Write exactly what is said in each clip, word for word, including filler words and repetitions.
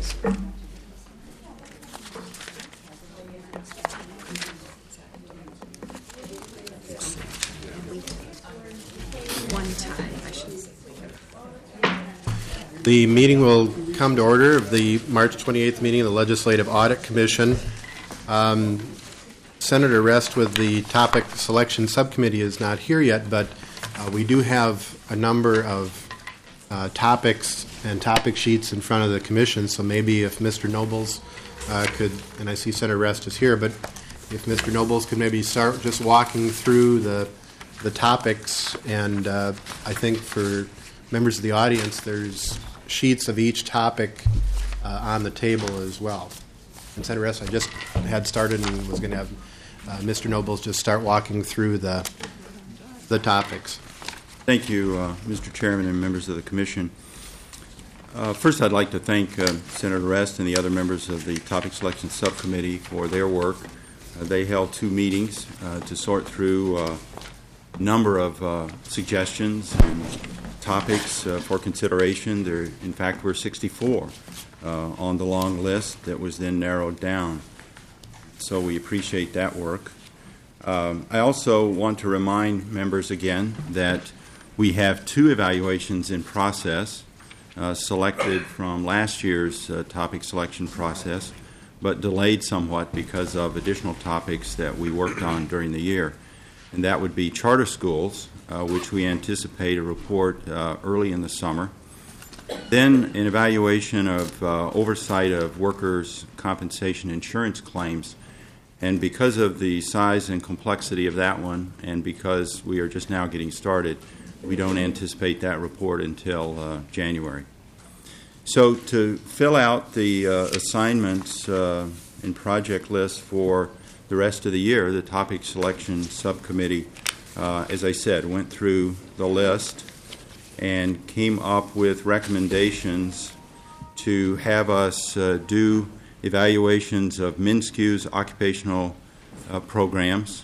One time, I should say. The meeting will come to order of the March twenty-eighth meeting of the Legislative Audit Commission. Um, Senator Rest with the Topic Selection Subcommittee is not here yet, but uh, we do have a number of uh, topics and topic sheets in front of the Commission, so maybe if Mister Nobles uh, could, and I see Senator Rest is here, but if Mister Nobles could maybe start just walking through the the topics, and uh, I think for members of the audience, there's sheets of each topic uh, on the table as well. And Senator Rest, I just had started and was going to have uh, Mister Nobles just start walking through the the topics. Thank you, uh, Mister Chairman and members of the Commission. Uh, first, I'd like to thank uh, Senator Rest and the other members of the Topic Selection Subcommittee for their work. Uh, they held two meetings uh, to sort through uh, a number of uh, suggestions and topics uh, for consideration. There, in fact, were sixty-four uh, on the long list that was then narrowed down. So we appreciate that work. Um, I also want to remind members again that we have two evaluations in process uh, selected from last year's uh, topic selection process, but delayed somewhat because of additional topics that we worked on during the year. And that would be charter schools, uh, which we anticipate a report uh, early in the summer. Then an evaluation of uh, oversight of workers' compensation insurance claims. And because of the size and complexity of that one, and because we are just now getting started, we don't anticipate that report until uh, January. So to fill out the uh, assignments uh, and project list for the rest of the year, the Topic Selection Subcommittee, uh, as I said, went through the list and came up with recommendations to have us uh, do evaluations of MnSCU's occupational uh, programs,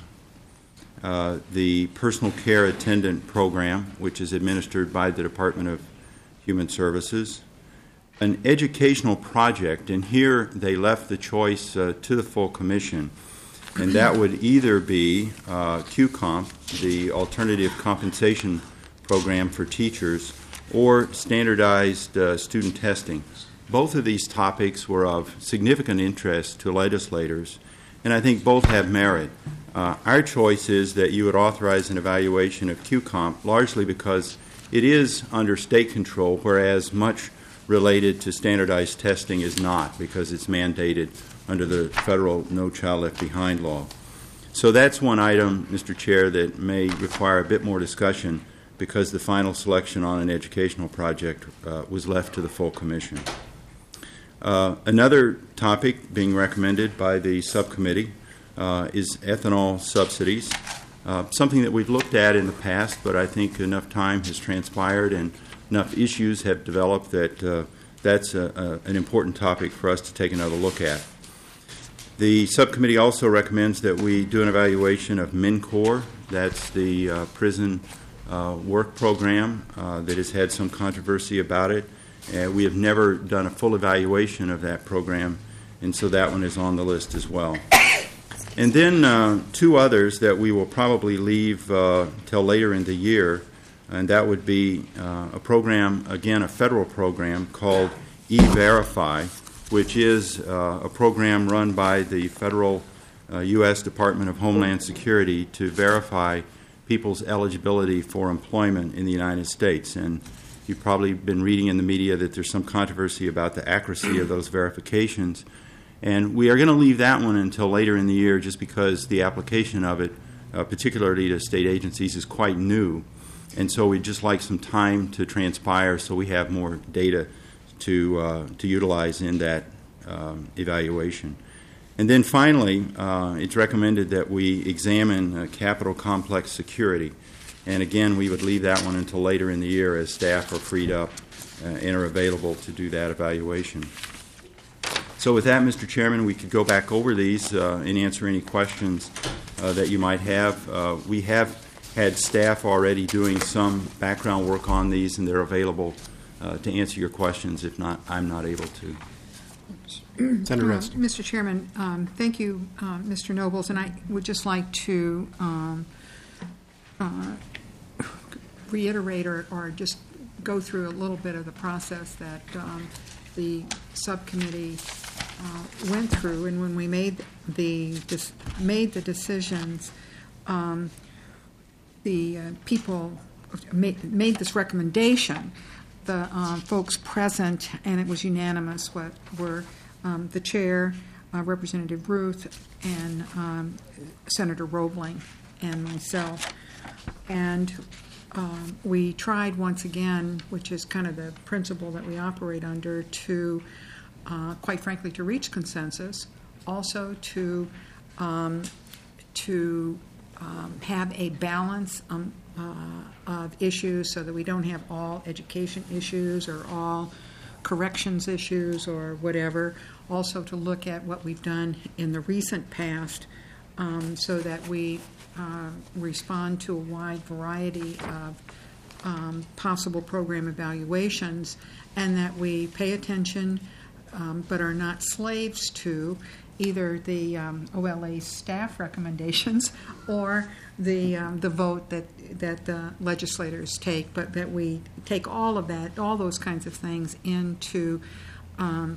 uh, the personal care attendant program, which is administered by the Department of Human Services, an educational project, and here they left the choice uh, to the full commission, and that would either be uh, Q COMP, the alternative compensation program for teachers, or standardized uh, student testing. Both of these topics were of significant interest to legislators, and I think both have merit. Uh, our choice is that you would authorize an evaluation of Q COMP, largely because it is under state control, whereas much related to standardized testing is not, because it's mandated under the federal No Child Left Behind law. So that's one item, Mister Chair, that may require a bit more discussion, because the final selection on an educational project uh, was left to the full commission. Uh, another topic being recommended by the subcommittee uh, is ethanol subsidies, uh, something that we've looked at in the past, but I think enough time has transpired and enough issues have developed that uh, that's a, a, an important topic for us to take another look at. The subcommittee also recommends that we do an evaluation of MnCore. That's the uh, prison uh, work program uh, that has had some controversy about it. Uh, we have never done a full evaluation of that program, and so that one is on the list as well. And then uh, two others that we will probably leave uh, till later in the year, and that would be uh, a program, again, a federal program called E-Verify, which is uh, a program run by the federal uh, U S Department of Homeland Security to verify people's eligibility for employment in the United States. And you've probably been reading in the media that there's some controversy about the accuracy of those verifications. And we are going to leave that one until later in the year just because the application of it, uh, particularly to state agencies, is quite new. And so we'd just like some time to transpire so we have more data to uh, to utilize in that um, evaluation. And then finally, uh, it's recommended that we examine uh, Capitol complex security. And again, we would leave that one until later in the year as staff are freed up uh, and are available to do that evaluation. So with that, Mister Chairman, we could go back over these uh, and answer any questions uh, that you might have. Uh, we have had staff already doing some background work on these, and they're available uh, to answer your questions if not I'm not able to. Senator Uh, Rest. Mister Chairman, um, thank you, uh, Mister Nobles, and I would just like to um, uh, reiterate or, or just go through a little bit of the process that um, the subcommittee uh, went through, and when we made the dis- made the decisions, um, the uh, people made, made this recommendation. The um, folks present, and it was unanimous, what were um, the chair, uh, Representative Ruth, and um, Senator Roebling, and myself. And um, we tried once again, which is kind of the principle that we operate under, to, uh, quite frankly, to reach consensus, also to um, to um, have a balance um, uh, of issues so that we don't have all education issues or all corrections issues or whatever. Also to look at what we've done in the recent past um, so that we uh, respond to a wide variety of um, possible program evaluations, and that we pay attention um, but are not slaves to either the um, O L A staff recommendations or the um, the vote that that the legislators take, but that we take all of that, all those kinds of things into um,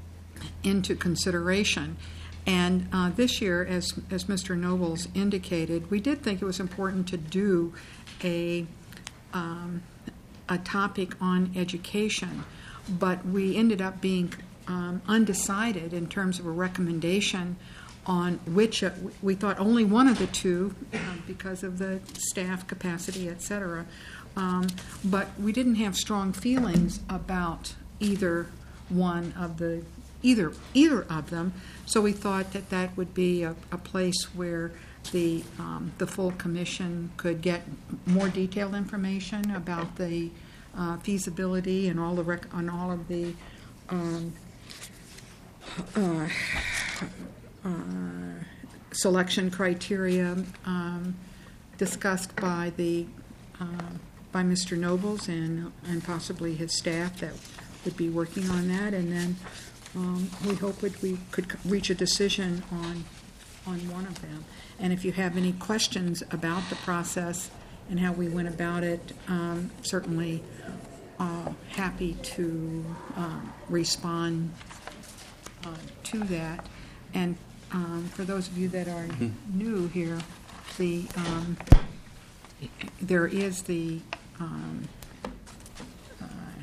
into consideration. And uh, this year, as as Mister Nobles indicated, we did think it was important to do a um, a topic on education, but we ended up being Um, undecided in terms of a recommendation on which uh, we thought only one of the two uh, because of the staff capacity, et cetera. Um, but we didn't have strong feelings about either one of the either either of them. So we thought that that would be a, a place where the um, the full commission could get more detailed information about the uh, feasibility and all the rec- on all of the um, Uh, uh, selection criteria um, discussed by the uh, by Mister Nobles and and possibly his staff that would be working on that, and then um, we hope that we could reach a decision on on one of them. And if you have any questions about the process and how we went about it, um, certainly uh, happy to uh, respond Uh, to that. And um, for those of you that are mm-hmm. new here, the um, there is the um, uh,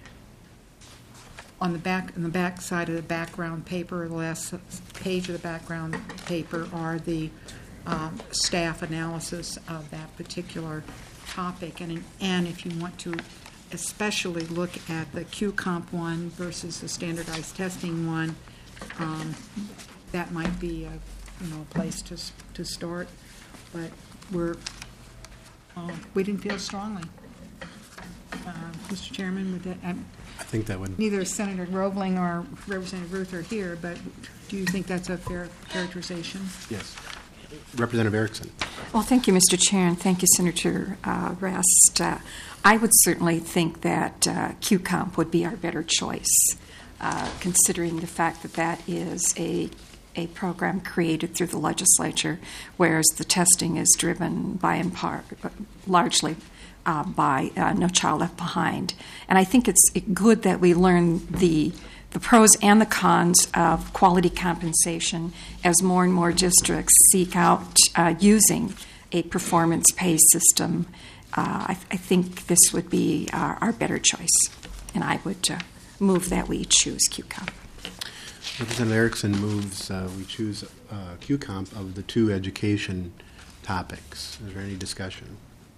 on the back on the back side of the background paper, the last page of the background paper are the um, staff analysis of that particular topic. And and if you want to especially look at the Q COMP one versus the standardized testing one, Um, that might be a you know a place to to start, but we're uh, we didn't feel strongly. Uh, Mister Chairman, would that, I, I think that would. neither Senator Roebling or Representative Ruth are here, but do you think that's a fair characterization? Yes. Representative Erickson. Well, thank you, Mister Chair, and thank you, Senator uh, Rest. Uh, I would certainly think that uh, Q COMP would be our better choice. Uh, considering the fact that that is a a program created through the legislature, whereas the testing is driven by in part, largely uh, by uh, No Child Left Behind. And I think it's good that we learn the the pros and the cons of quality compensation as more and more districts seek out uh, using a performance pay system. Uh, I, I think this would be our, our better choice, and I would Uh, move that we choose Q COMP. Representative Erickson moves uh, we choose uh, Q COMP of the two education topics. Is there any discussion?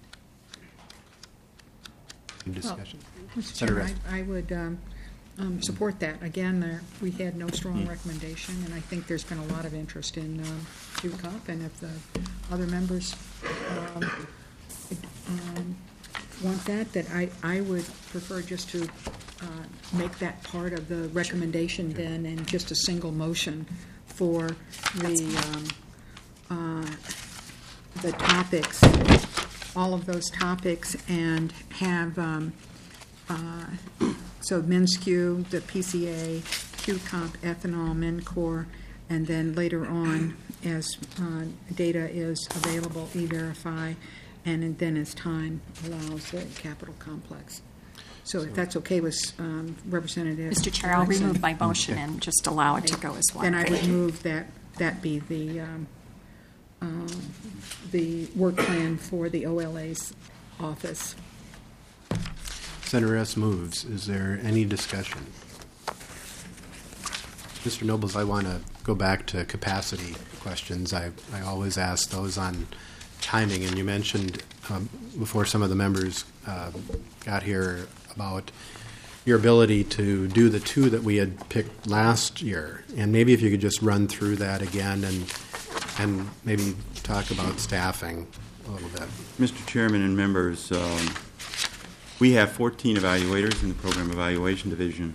Any discussion? Well, Mister Chairman, I, I would um, um, support that. Again, there, we had no strong mm-hmm. recommendation, and I think there's been a lot of interest in um, Q COMP, and if the other members um, um, want that, that I, I would prefer just to uh, make that part of the recommendation then, and just a single motion for the um, uh, the topics, all of those topics, and have um, uh, so MnSCU, the P C A, Q-Comp, ethanol, Mincor, and then later on, as uh, data is available, E-Verify, and then as time allows, the Capital Complex. So if that's okay with um, Representative Mister Chair, I'll Jackson, remove my motion and just allow it to go as one. then I Thank would you. move that that be the um, um, the work plan for the O L A's office. Senator Rest moves. Is there any discussion? Mister Nobles, I want to go back to capacity questions. I, I always ask those on timing, and you mentioned um, before some of the members uh, got here about your ability to do the two that we had picked last year. And maybe if you could just run through that again and and maybe talk about staffing a little bit. Mister Chairman and members, um, we have fourteen evaluators in the Program Evaluation Division,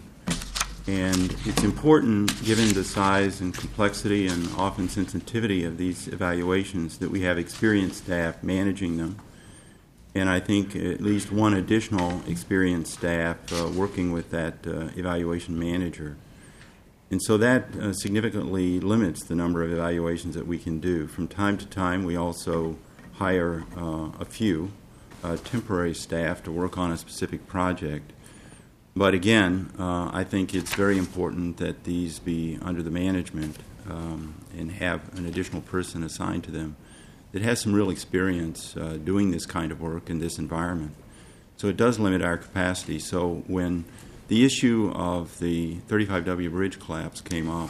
and it's important, given the size and complexity and often sensitivity of these evaluations, that we have experienced staff managing them, and I think at least one additional experienced staff uh, working with that uh, evaluation manager. And so that uh, significantly limits the number of evaluations that we can do. From time to time, we also hire uh, a few uh, temporary staff to work on a specific project. But again, uh, I think it's very important that these be under the management um, and have an additional person assigned to them that has some real experience uh, doing this kind of work in this environment. So it does limit our capacity. So when the issue of the thirty-five W bridge collapse came up,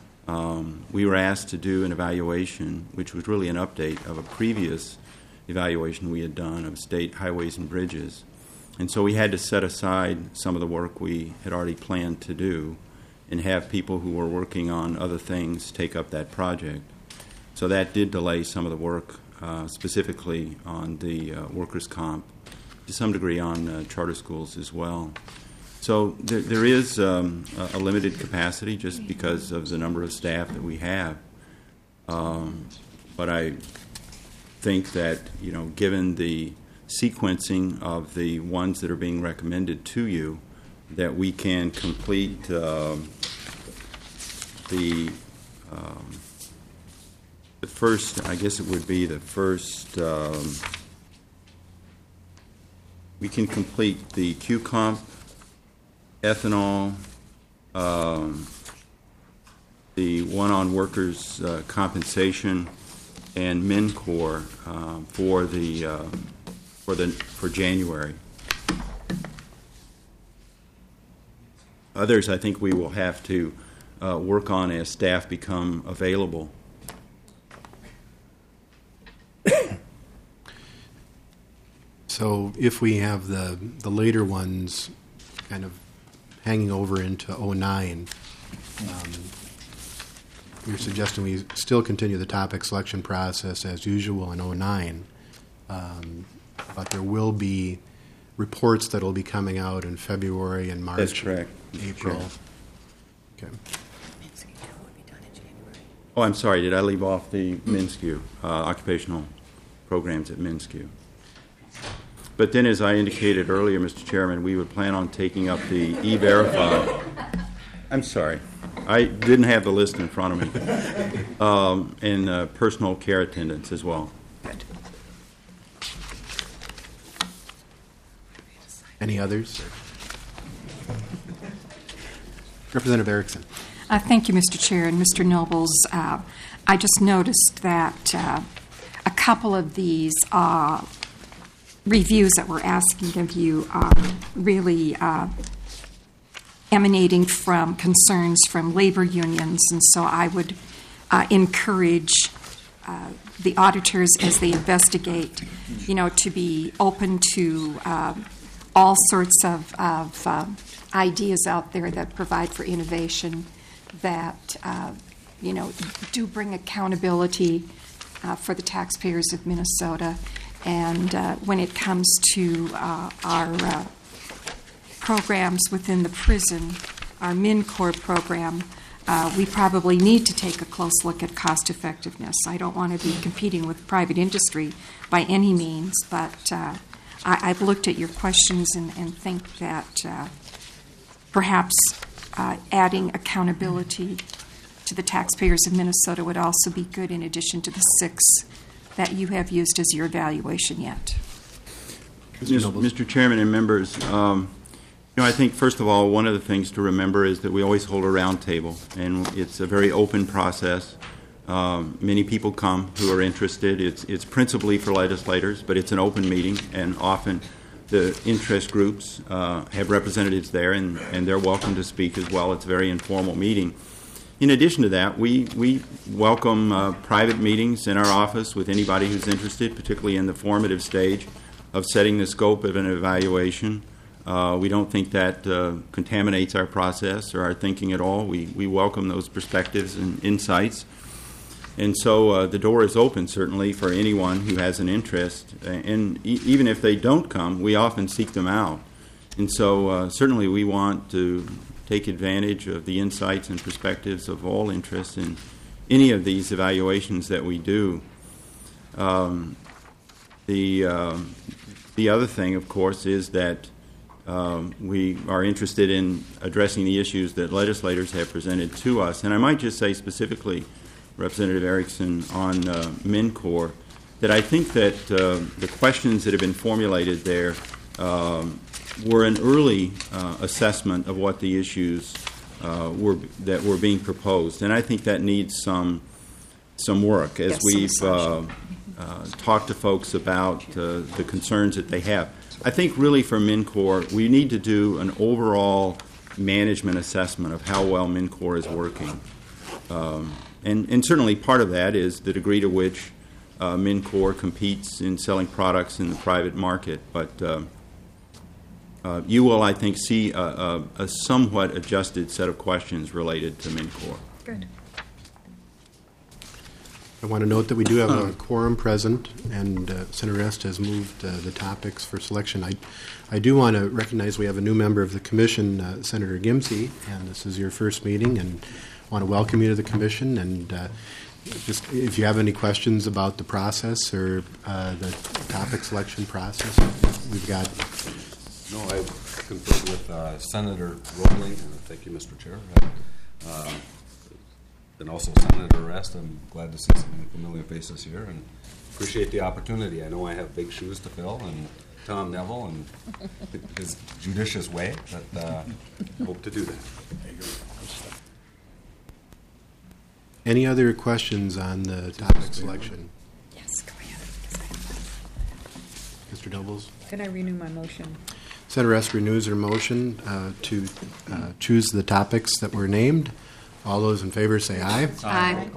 um, we were asked to do an evaluation, which was really an update of a previous evaluation we had done of state highways and bridges. And so we had to set aside some of the work we had already planned to do and have people who were working on other things take up that project. So that did delay some of the work, uh, specifically on the uh, workers' comp, to some degree on uh, charter schools as well. So there, there is um, a, a limited capacity just because of the number of staff that we have. Um, but I think that, you know, given the sequencing of the ones that are being recommended to you, that we can complete uh, the um, the first, I guess it would be the first, um, we can complete the Q-Comp, ethanol, um, the one on workers' uh, compensation, and Mincor uh, for the uh, for the for January. Others, I think we will have to uh, work on as staff become available. So if we have the, the later ones kind of hanging over into oh nine, um, you're suggesting we still continue the topic selection process as usual in oh nine, um, but there will be reports that will be coming out in February and March. That's correct. April. Correct. Okay. Oh, I'm sorry. Did I leave off the MnSCU, uh, occupational programs at MnSCU? But then, as I indicated earlier, Mister Chairman, we would plan on taking up the E-Verify. I'm sorry. I didn't have the list in front of me. Um, and uh, personal care attendants as well. Good. Any others? Representative Erickson. Uh, thank you, Mister Chair and Mister Nobles. Uh, I just noticed that uh, a couple of these uh, reviews that we're asking of you are really uh, emanating from concerns from labor unions, and so I would uh, encourage uh, the auditors, as they investigate, you know, to be open to uh, all sorts of, of uh, ideas out there that provide for innovation, that uh, you know do bring accountability uh, for the taxpayers of Minnesota. And uh, when it comes to uh, our uh, programs within the prison, our Mincor program, uh, we probably need to take a close look at cost effectiveness. I don't want to be competing with private industry by any means, but uh, I, I've looked at your questions and, and think that uh, perhaps uh, adding accountability to the taxpayers of Minnesota would also be good in addition to the six that you have used as your evaluation yet. Yes, Mister Chairman and members, um, you know, I think, first of all, one of the things to remember is that we always hold a round table, and it's a very open process. Um, many people come who are interested. It's, it's principally for legislators, but it's an open meeting, and often the interest groups uh, have representatives there, and, and they're welcome to speak as well. It's a very informal meeting. In addition to that, we, we welcome uh, private meetings in our office with anybody who's interested, particularly in the formative stage of setting the scope of an evaluation. Uh, we don't think that uh, contaminates our process or our thinking at all. We, we welcome those perspectives and insights. And so uh, the door is open, certainly, for anyone who has an interest. And e- even if they don't come, we often seek them out. And so uh, certainly we want to take advantage of the insights and perspectives of all interests in any of these evaluations that we do. Um, the, uh, the other thing, of course, is that um, we are interested in addressing the issues that legislators have presented to us. And I might just say specifically, Representative Erickson, on uh, MNCOR, that I think that uh, the questions that have been formulated there um, were an early uh, assessment of what the issues uh, were that were being proposed, and I think that needs some some work as Yes, we've some uh, uh, talked to folks about uh, the concerns that they have. I think really for MNCOR, we need to do an overall management assessment of how well MNCOR is working. Um, And, and certainly part of that is the degree to which uh, MNCOR competes in selling products in the private market. But uh, uh, you will, I think, see a, a, a somewhat adjusted set of questions related to MNCOR. Good. I want to note that we do have a quorum present, and uh, Senator Rest has moved uh, the topics for selection. I, I do want to recognize we have a new member of the commission, uh, Senator Gimsey, and this is your first meeting, and I want to welcome you to the commission. And uh, just if you have any questions about the process or uh, the topic selection process, we've got. No, I conferred with uh, Senator Roebling, and thank you, Mister Chair. Uh, And also Senator Rest. I'm glad to see some familiar faces here and appreciate the opportunity. I know I have big shoes to fill, and Tom Neville and his judicious way, but uh, I hope to do that. Any other questions on the topic selection? Yes, go ahead. Mister Nobles? Can I renew my motion? Senator Rest renews her motion uh, to uh, choose the topics that were named. All those in favor say aye. Aye.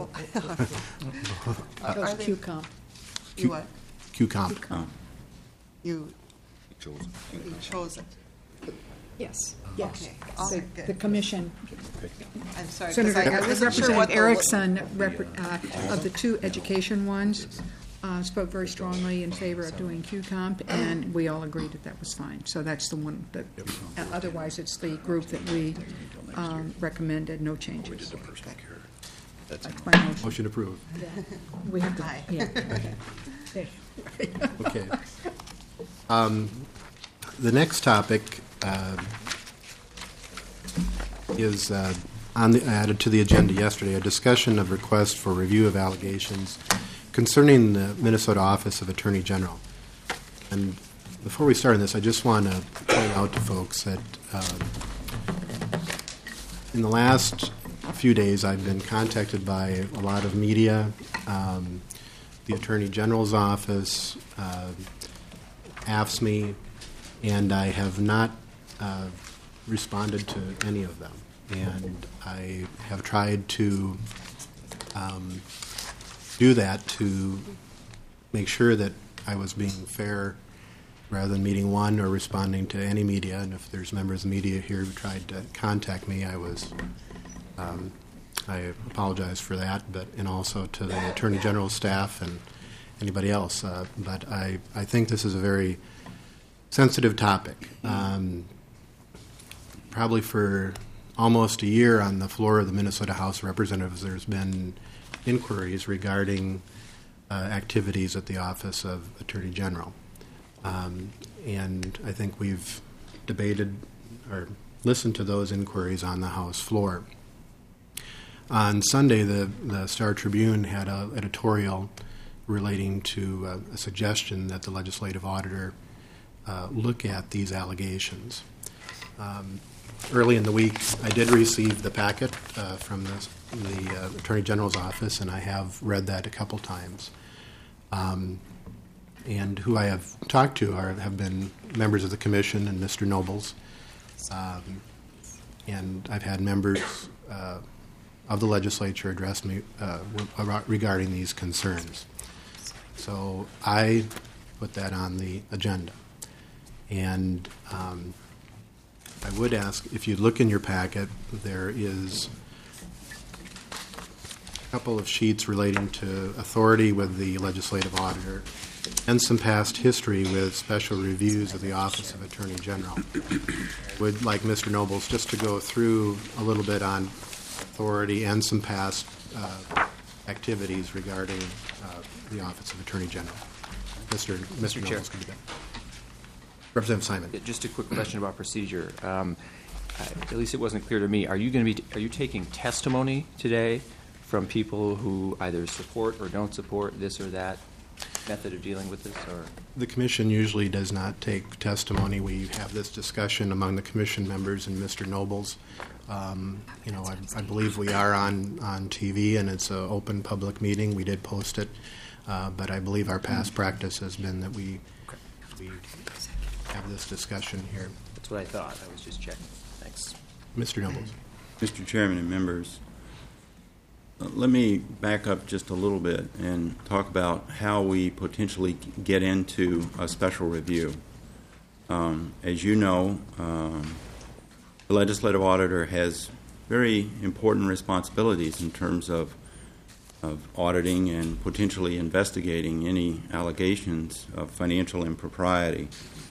Goes Q comp. You what? Q comp. You, Chose. you chose it. Yes, yes. Okay, I'll The- make it. The commission, I'm sorry, because Senator I I wasn't sure what Representative the- Erickson, rep- uh, of the two education ones, uh, spoke very strongly in favor of doing Q comp, and we all agreed that that was fine. So that's the one that, uh, otherwise it's the group that we um, recommended, no changes. That's my motion. Motion approved. We have to, Aye. yeah. Okay. Okay. Um, The next topic uh, is uh, on the, added to the agenda yesterday, a discussion of request for review of allegations concerning the Minnesota Office of Attorney General. And before we start on this, I just want to point out to folks that um, in the last few days, I've been contacted by a lot of media, um, the Attorney General's office, uh, A F S M E, and I have not uh, responded to any of them. And I have tried to um, do that to make sure that I was being fair rather than meeting one or responding to any media. And if there's members of the media here who tried to contact me, I was um, I apologize for that, but and also to the Attorney General's staff and anybody else. Uh, but I, I think this is a very sensitive topic. Um, probably for almost a year on the floor of the Minnesota House of Representatives, there's been inquiries regarding uh, activities at the Office of Attorney General. Um, and I think we've debated or listen to those inquiries on the House floor. On Sunday, the, the Star Tribune had an editorial relating to uh, a suggestion that the legislative auditor uh, look at these allegations. Um, early in the week, I did receive the packet uh, from the, the uh, Attorney General's office, and I have read that a couple times. Um, and who I have talked to are have been members of the Commission and Mister Nobles. Um, and I've had members uh, of the legislature address me uh, regarding these concerns. So I put that on the agenda. And um, I would ask, if you look in your packet, there is a couple of sheets relating to authority with the legislative auditor and some past history with special reviews of the Office of Attorney General. Would like Mister Nobles just to go through a little bit on authority and some past uh, activities regarding uh, the Office of Attorney General. Mister Mister Chair. Nobles, could you go? Representative Simon. Just a quick question about procedure. Um, uh, at least it wasn't clear to me. Are you going to be? Are you taking testimony today from people who either support or don't support this or that method of dealing with this? Or The Commission usually does not take testimony. We have this discussion among the Commission members and Mister Nobles. Um, you know, I, I believe we are on, on T V, and it's an open public meeting. We did post it, uh, but I believe our past practice has been that we, okay. we have this discussion here. That's what I thought. I was just checking. Thanks. Mister Nobles. Mister Chairman and members, uh, let me back up just a little bit and talk about how we potentially get into a special review. Um, as you know, um, the legislative auditor has very important responsibilities in terms of, of auditing and potentially investigating any allegations of financial impropriety.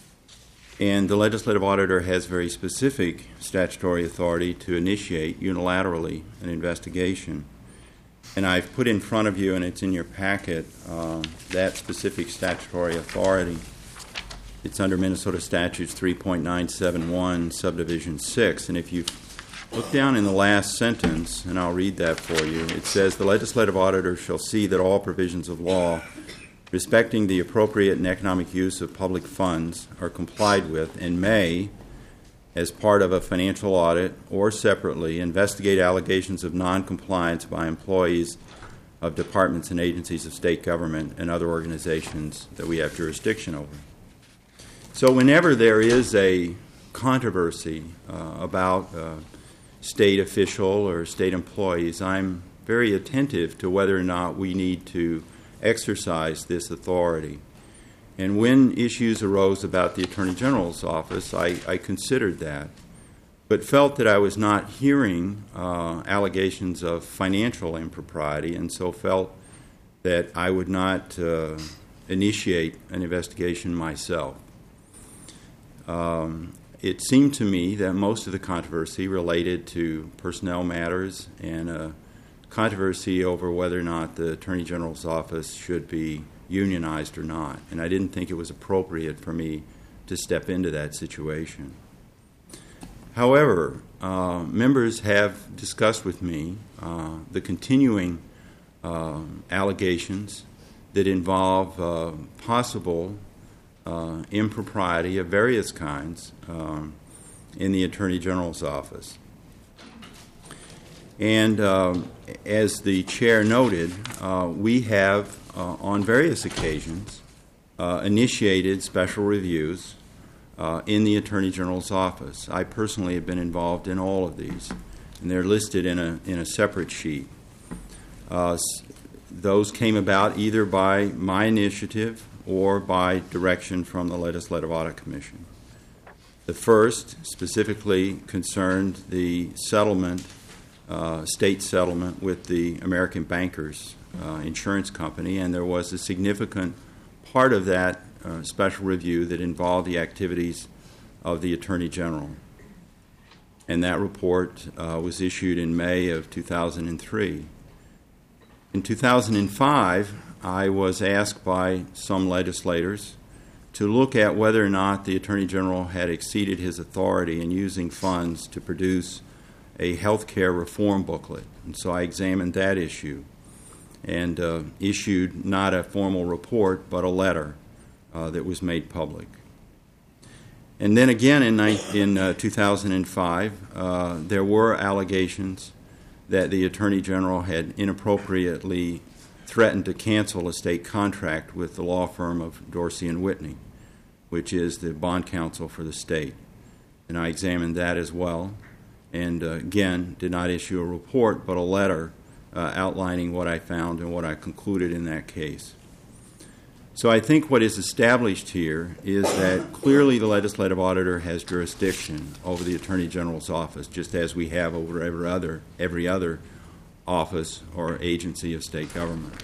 And the legislative auditor has very specific statutory authority to initiate unilaterally an investigation. And I've put in front of you, and it's in your packet, um, that specific statutory authority. It's under Minnesota Statutes three point nine seven one, subdivision six. And if you look down in the last sentence, and I'll read that for you, it says, the legislative auditor shall see that all provisions of law respecting the appropriate and economic use of public funds are complied with and may, as part of a financial audit or separately, investigate allegations of noncompliance by employees of departments and agencies of state government and other organizations that we have jurisdiction over. So whenever there is a controversy uh, about uh, state official or state employees, I'm very attentive to whether or not we need to exercise this authority. And when issues arose about the Attorney General's office, I, I considered that, but felt that I was not hearing uh, allegations of financial impropriety, and so felt that I would not uh, initiate an investigation myself. Um, it seemed to me that most of the controversy related to personnel matters and a controversy over whether or not the Attorney General's office should be unionized or not, and I didn't think it was appropriate for me to step into that situation. However, uh, members have discussed with me uh, the continuing uh, allegations that involve uh, possible uh, impropriety of various kinds um, in the Attorney General's office. And uh, as the chair noted, uh, we have uh, on various occasions uh, initiated special reviews uh, in the Attorney General's office. I personally have been involved in all of these, and they're listed in a in a separate sheet. Uh, those came about either by my initiative or by direction from the Legislative Audit Commission. The first specifically concerned the settlement, uh, state settlement with the American Bankers uh, Insurance Company, and there was a significant part of that uh, special review that involved the activities of the Attorney General. And that report uh, was issued in May of two thousand three. In two thousand five, I was asked by some legislators to look at whether or not the Attorney General had exceeded his authority in using funds to produce a health care reform booklet. And so I examined that issue and uh, issued not a formal report, but a letter uh, that was made public. And then again in, in uh, two thousand five, uh, there were allegations that the Attorney General had inappropriately threatened to cancel a state contract with the law firm of Dorsey and Whitney, which is the bond counsel for the state. And I examined that as well, and uh, again, did not issue a report, but a letter uh, outlining what I found and what I concluded in that case. So I think what is established here is that clearly the legislative auditor has jurisdiction over the Attorney General's office, just as we have over every other, every other office or agency of state government.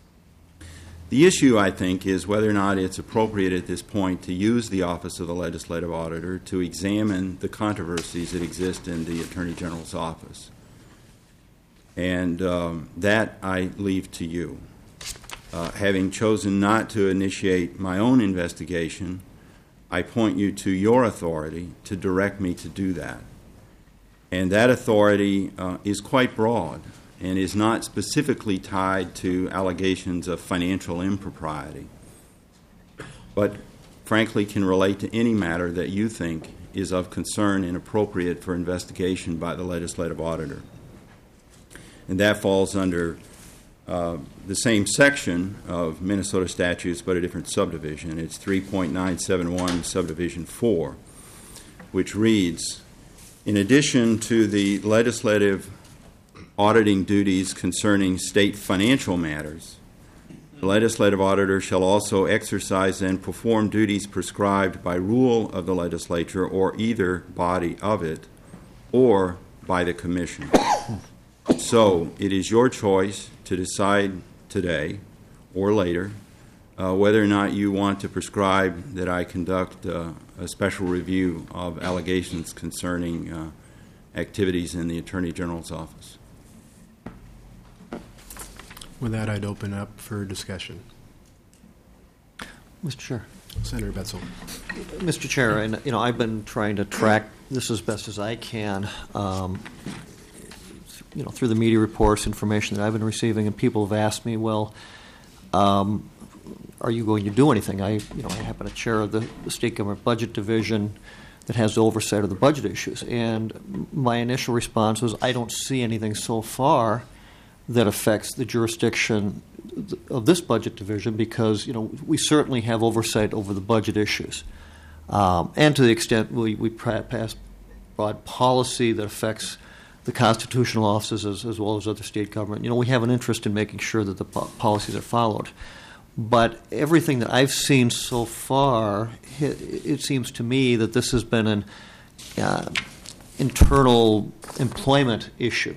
The issue, I think, is whether or not it's appropriate at this point to use the office of the legislative auditor to examine the controversies that exist in the Attorney General's office. And um, that I leave to you. Uh, having chosen not to initiate my own investigation, I point you to your authority to direct me to do that. And that authority uh, is quite broad and is not specifically tied to allegations of financial impropriety, but frankly can relate to any matter that you think is of concern and appropriate for investigation by the legislative auditor. And that falls under uh, the same section of Minnesota statutes, but a different subdivision. It's three point nine seven one subdivision four, which reads, in addition to the legislative auditing duties concerning state financial matters, the legislative auditor shall also exercise and perform duties prescribed by rule of the legislature or either body of it or by the commission. So it is your choice to decide today or later uh, whether or not you want to prescribe that I conduct uh, a special review of allegations concerning uh, activities in the Attorney General's office. With that, I'd open up for discussion. Mister Chair. Senator Betzel. Mister Chair, and you know, I've been trying to track this as best as I can, um, you know, through the media reports, information that I've been receiving, and people have asked me, well, um, are you going to do anything? I, you know, I happen to chair the, the State Government Budget Division that has oversight of the budget issues, and my initial response was, I don't see anything so far that affects the jurisdiction of this budget division because, you know, we certainly have oversight over the budget issues. Um, and to the extent we, we pass broad policy that affects the constitutional offices as, as well as other state government, you know, we have an interest in making sure that the po- policies are followed. But everything that I've seen so far, it, it seems to me that this has been an uh, internal employment issue.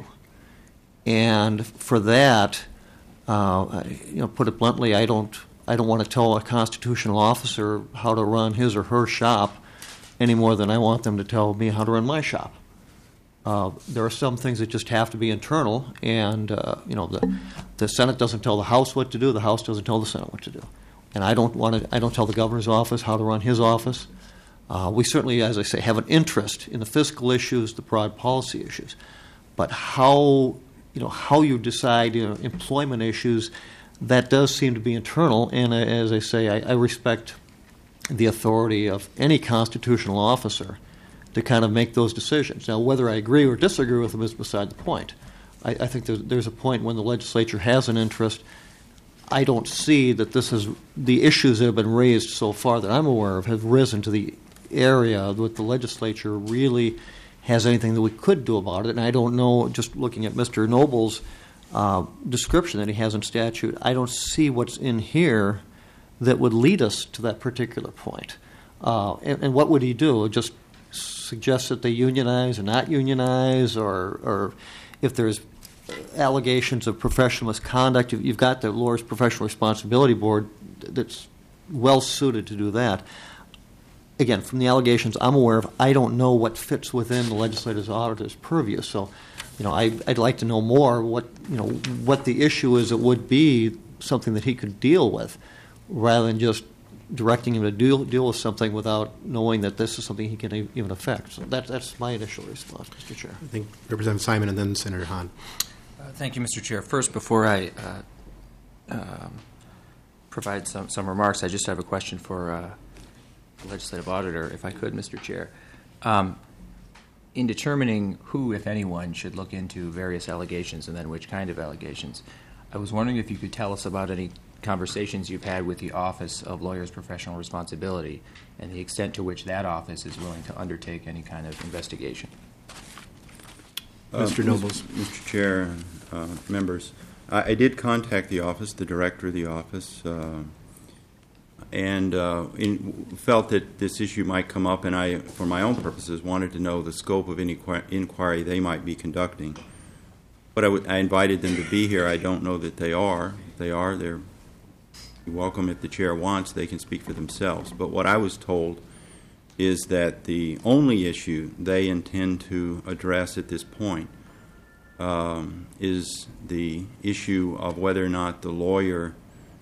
And for that, uh, I, you know, put it bluntly, I don't, I don't want to tell a constitutional officer how to run his or her shop any more than I want them to tell me how to run my shop. Uh, there are some things that just have to be internal, and uh, you know, the the Senate doesn't tell the House what to do. The House doesn't tell the Senate what to do. And I don't want to. I don't tell the governor's office how to run his office. Uh, we certainly, as I say, have an interest in the fiscal issues, the broad policy issues, but how. You know, how you decide, you know, employment issues, that does seem to be internal. And uh, as I say, I, I respect the authority of any constitutional officer to kind of make those decisions. Now, whether I agree or disagree with them is beside the point. I, I think there's, there's a point when the legislature has an interest. I don't see that this is the issues that have been raised so far that I'm aware of have risen to the area that the legislature really has anything that we could do about it. And I don't know, just looking at Mister Noble's uh, description that he has in statute, I don't see what's in here that would lead us to that particular point. Uh, and, and what would he do? Just suggest that they unionize or not unionize, or, or if there's allegations of professional misconduct, you've got the Lawyers Professional Responsibility Board that's well suited to do that. Again, from the allegations I'm aware of, I don't know what fits within the legislative auditor's purview. So, you know, I, I'd like to know more what you know what the issue is that would be something that he could deal with, rather than just directing him to deal, deal with something without knowing that this is something he can e- even affect. So that, that's my initial response, Mister Chair. I think Representative Simon and then Senator Hahn. Uh, Thank you, Mister Chair. First, before I uh, um, provide some, some remarks, I just have a question for uh, the legislative auditor, if I could, Mister Chair. Um, in determining who, if anyone, should look into various allegations and then which kind of allegations, I was wondering if you could tell us about any conversations you've had with the Office of Lawyers' Professional Responsibility and the extent to which that office is willing to undertake any kind of investigation. Mister Uh, Nobles. Mister Chair, and uh, members, I, I did contact the office, the director of the office, uh, and uh, in, felt that this issue might come up, and I, for my own purposes, wanted to know the scope of any qu- inquiry they might be conducting. But I, w- I invited them to be here. I don't know that they are. If they are, they're welcome. If the chair wants, they can speak for themselves. But what I was told is that the only issue they intend to address at this point um, is the issue of whether or not the lawyer,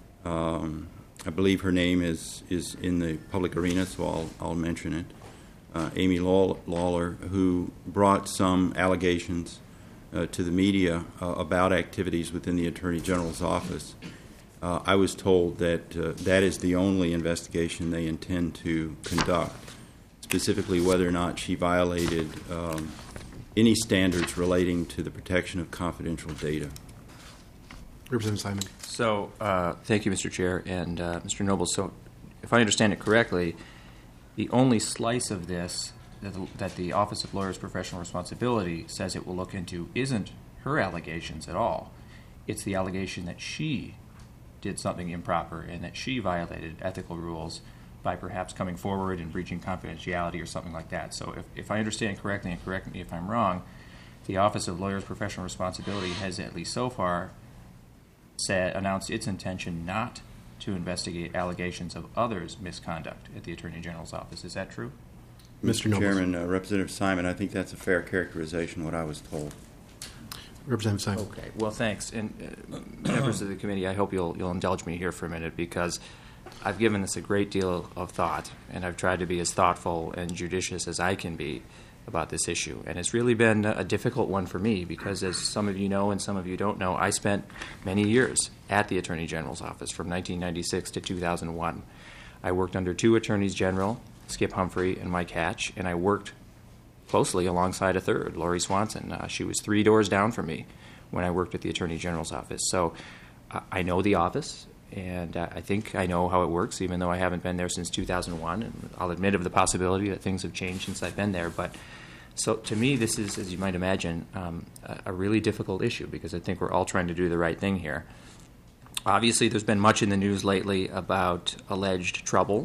um, I believe her name is, is in the public arena, so I'll, I'll mention it, uh, Amy Law- Lawler, who brought some allegations uh, to the media uh, about activities within the Attorney General's office. Uh, I was told that uh, that is the only investigation they intend to conduct, specifically whether or not she violated um, any standards relating to the protection of confidential data. Representative Simon. So, uh, thank you, Mister Chair, and uh, Mister Noble. So, if I understand it correctly, the only slice of this that the, that the Office of Lawyers' Professional Responsibility says it will look into isn't her allegations at all. It's the allegation that she did something improper and that she violated ethical rules by perhaps coming forward and breaching confidentiality or something like that. So if, if I understand correctly, and correct me if I'm wrong, the Office of Lawyers' Professional Responsibility has, at least so far, said, announced its intention not to investigate allegations of others' misconduct at the Attorney General's office. Is that true? Mister Mister Nobles. Chairman, uh, Representative Simon, I think that's a fair characterization of what I was told. Representative Simon. Okay. Well, thanks. And uh, members of the committee, I hope you'll you'll indulge me here for a minute because I've given this a great deal of thought, and I've tried to be as thoughtful and judicious as I can be about this issue. And it's really been a difficult one for me because, as some of you know and some of you don't know, I spent many years at the Attorney General's office from nineteen ninety-six to two thousand one. I worked under two Attorneys General, Skip Humphrey and Mike Hatch, and I worked closely alongside a third, Lori Swanson. Uh, she was three doors down from me when I worked at the Attorney General's office. So uh, I know the office, and uh, I think I know how it works, even though I haven't been there since two thousand one. And I'll admit of the possibility that things have changed since I've been there. But so to me, this is, as you might imagine, um, a, a really difficult issue because I think we're all trying to do the right thing here. Obviously, there's been much in the news lately about alleged trouble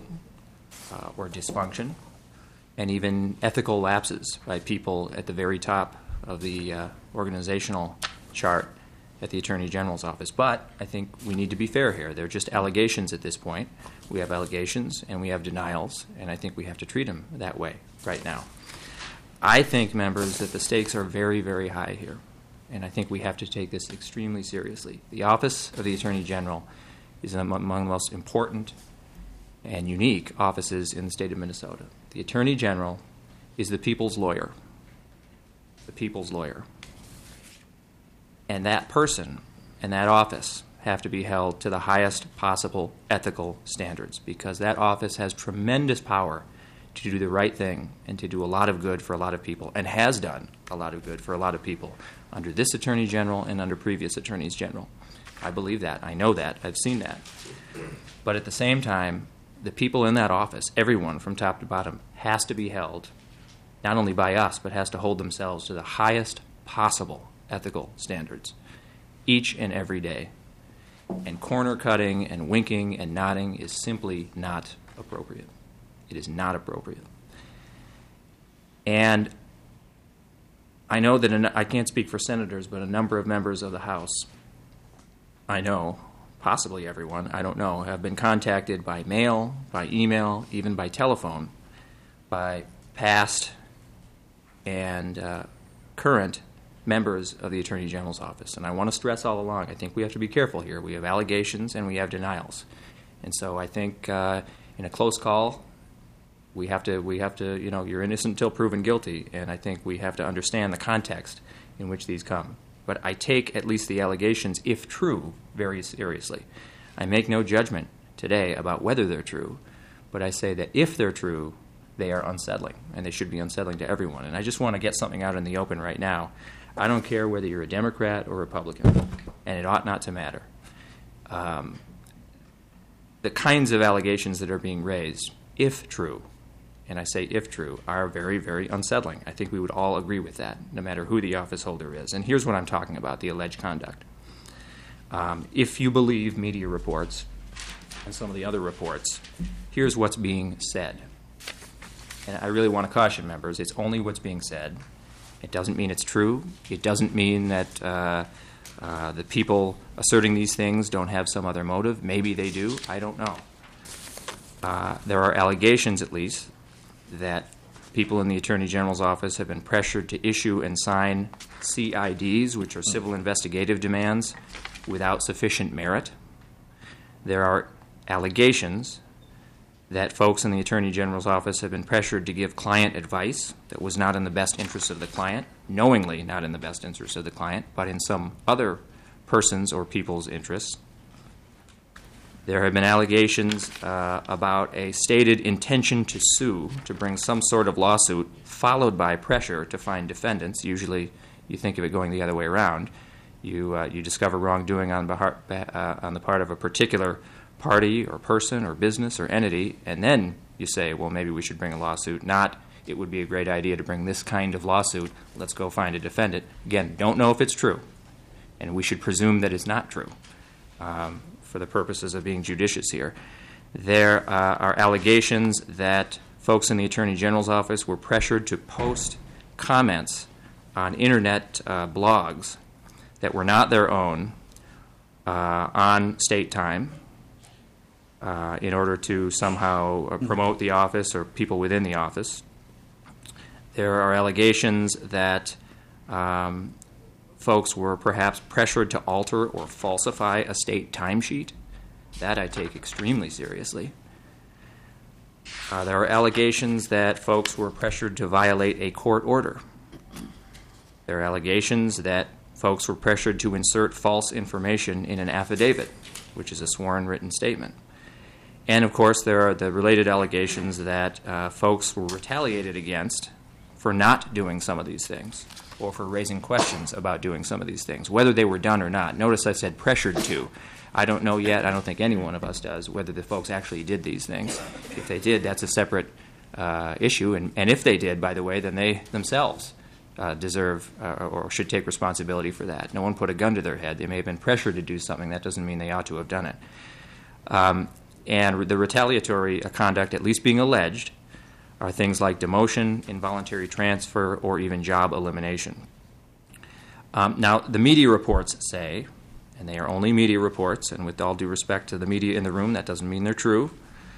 uh, or dysfunction, and even ethical lapses by people at the very top of the uh, organizational chart at the Attorney General's office. But I think we need to be fair here. They're just allegations at this point. We have allegations and we have denials, and I think we have to treat them that way right now. I think, members, that the stakes are very, very high here, and I think we have to take this extremely seriously. The Office of the Attorney General is among the most important and unique offices in the state of Minnesota. The Attorney General is the people's lawyer, the people's lawyer. And that person and that office have to be held to the highest possible ethical standards because that office has tremendous power to do the right thing and to do a lot of good for a lot of people and has done a lot of good for a lot of people under this Attorney General and under previous Attorneys General. I believe that. I know that. I've seen that. But at the same time, the people in that office, everyone from top to bottom, has to be held, not only by us, but has to hold themselves to the highest possible ethical standards each and every day. And corner cutting and winking and nodding is simply not appropriate. It is not appropriate. And I know that, an, I can't speak for senators, but a number of members of the House, I know, possibly everyone, I don't know, have been contacted by mail, by email, even by telephone, by past and uh, current members of the Attorney General's office. And I want to stress all along, I think we have to be careful here. We have allegations and we have denials. And so I think uh, In a close call, we have to, we have to, you know, you're innocent until proven guilty, and I think we have to understand the context in which these come. But I take at least the allegations, if true, very seriously. I make no judgment today about whether they're true, but I say that if they're true, they are unsettling, and they should be unsettling to everyone. And I just want to get something out in the open right now. I don't care whether you're a Democrat or Republican, and it ought not to matter. Um, the kinds of allegations that are being raised, if true, and I say if true, are very, very unsettling. I think we would all agree with that, no matter who the office holder is. And here's what I'm talking about, the alleged conduct. Um, if you believe media reports and some of the other reports, here's what's being said. And I really want to caution members, it's only what's being said. It doesn't mean it's true. It doesn't mean that uh, uh, the people asserting these things don't have some other motive. Maybe they do. I don't know. Uh, there are allegations, at least, that people in the Attorney General's office have been pressured to issue and sign C I Ds, which are civil investigative demands, without sufficient merit. There are allegations that folks in the Attorney General's office have been pressured to give client advice that was not in the best interest of the client, knowingly not in the best interest of the client, but in some other person's or people's interests. There have been allegations uh, about a stated intention to sue, to bring some sort of lawsuit, followed by pressure to find defendants. Usually you think of it going the other way around. You, uh, you discover wrongdoing on, behar- uh, on the part of a particular party or person or business or entity, and then you say, well, maybe we should bring a lawsuit. Not, it would be a great idea to bring this kind of lawsuit. Let's go find a defendant. Again, don't know if it's true, and we should presume that it's not true um, for the purposes of being judicious here. There uh, are allegations that folks in the Attorney General's office were pressured to post comments on Internet uh, blogs that were not their own uh, on state time, Uh, in order to somehow uh, promote the office or people within the office. There are allegations that um, folks were perhaps pressured to alter or falsify a state timesheet. That I take extremely seriously. Uh, there are allegations that folks were pressured to violate a court order. There are allegations that folks were pressured to insert false information in an affidavit, which is a sworn written statement. And, of course, there are the related allegations that uh, folks were retaliated against for not doing some of these things or for raising questions about doing some of these things, whether they were done or not. Notice I said pressured to. I don't know yet, I don't think any one of us does, whether the folks actually did these things. If they did, that's a separate uh, issue. And, and if they did, by the way, then they themselves uh, deserve uh, or should take responsibility for that. No one put a gun to their head. They may have been pressured to do something. That doesn't mean they ought to have done it. Um, And the retaliatory conduct, at least being alleged, are things like demotion, involuntary transfer, or even job elimination. Um, now, the media reports say, and they are only media reports, and with all due respect to the media in the room, that doesn't mean they're true,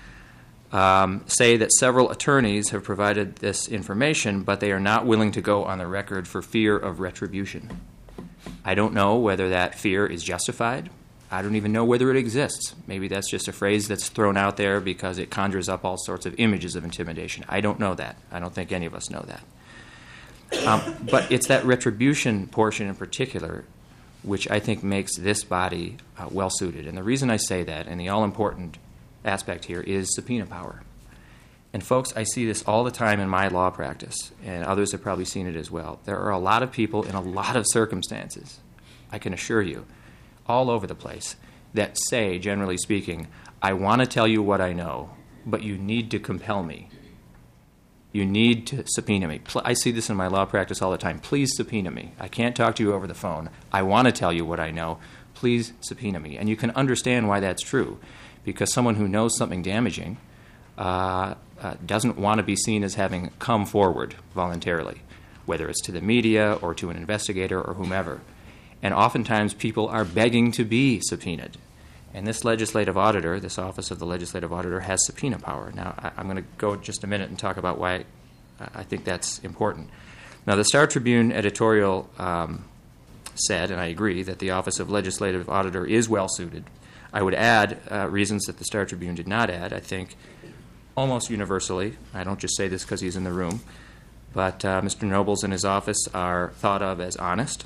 um, say that several attorneys have provided this information, but they are not willing to go on the record for fear of retribution. I don't know whether that fear is justified. I don't even know whether it exists. Maybe that's just a phrase that's thrown out there because it conjures up all sorts of images of intimidation. I don't know that. I don't think any of us know that. Um, but it's that retribution portion in particular which I think makes this body uh, well-suited. And the reason I say that, and the all-important aspect here, is subpoena power. And, folks, I see this all the time in my law practice, and others have probably seen it as well. There are a lot of people in a lot of circumstances, I can assure you, all over the place, that say, generally speaking, I want to tell you what I know, but you need to compel me. You need to subpoena me. I see this in my law practice all the time. Please subpoena me. I can't talk to you over the phone. I want to tell you what I know. Please subpoena me. And you can understand why that's true, because someone who knows something damaging uh, uh, doesn't want to be seen as having come forward voluntarily, whether it's to the media or to an investigator or whomever. And oftentimes people are begging to be subpoenaed. And this legislative auditor, this Office of the Legislative Auditor, has subpoena power. Now, I, I'm going to go just a minute and talk about why I think that's important. Now, the Star Tribune editorial um, said, and I agree, that the Office of Legislative Auditor is well-suited. I would add uh, reasons that the Star Tribune did not add. I think almost universally, I don't just say this because he's in the room, but uh, Mister Nobles and his office are thought of as honest,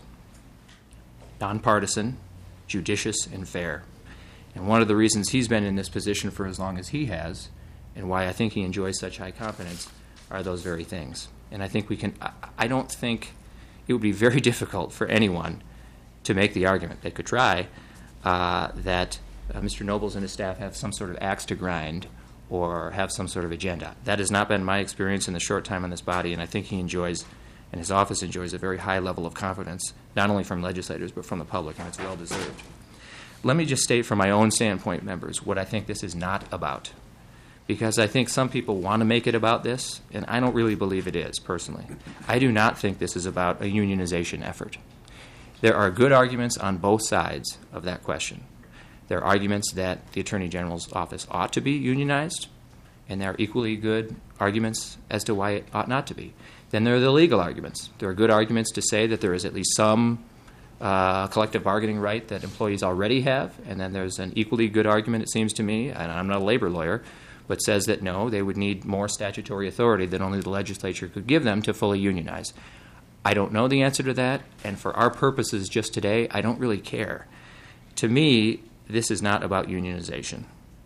nonpartisan, judicious, and fair. And one of the reasons he's been in this position for as long as he has, and why I think he enjoys such high confidence, are those very things. And I think we can, I, I don't think it would be very difficult for anyone to make the argument, they could try, uh, that uh, Mister Nobles and his staff have some sort of axe to grind or have some sort of agenda. That has not been my experience in the short time on this body, and I think he enjoys, and his office enjoys, a very high level of confidence, not only from legislators but from the public, and it's well-deserved. Let me just state from my own standpoint, members, what I think this is not about. Because I think some people want to make it about this, and I don't really believe it is, personally. I do not think this is about a unionization effort. There are good arguments on both sides of that question. There are arguments that the Attorney General's office ought to be unionized, and there are equally good arguments as to why it ought not to be. Then there are the legal arguments. There are good arguments to say that there is at least some uh, collective bargaining right that employees already have, and then there's an equally good argument, it seems to me, and I'm not a labor lawyer, but says that no, they would need more statutory authority than only the legislature could give them to fully unionize. I don't know the answer to that, and for our purposes just today, I don't really care. To me, this is not about unionization.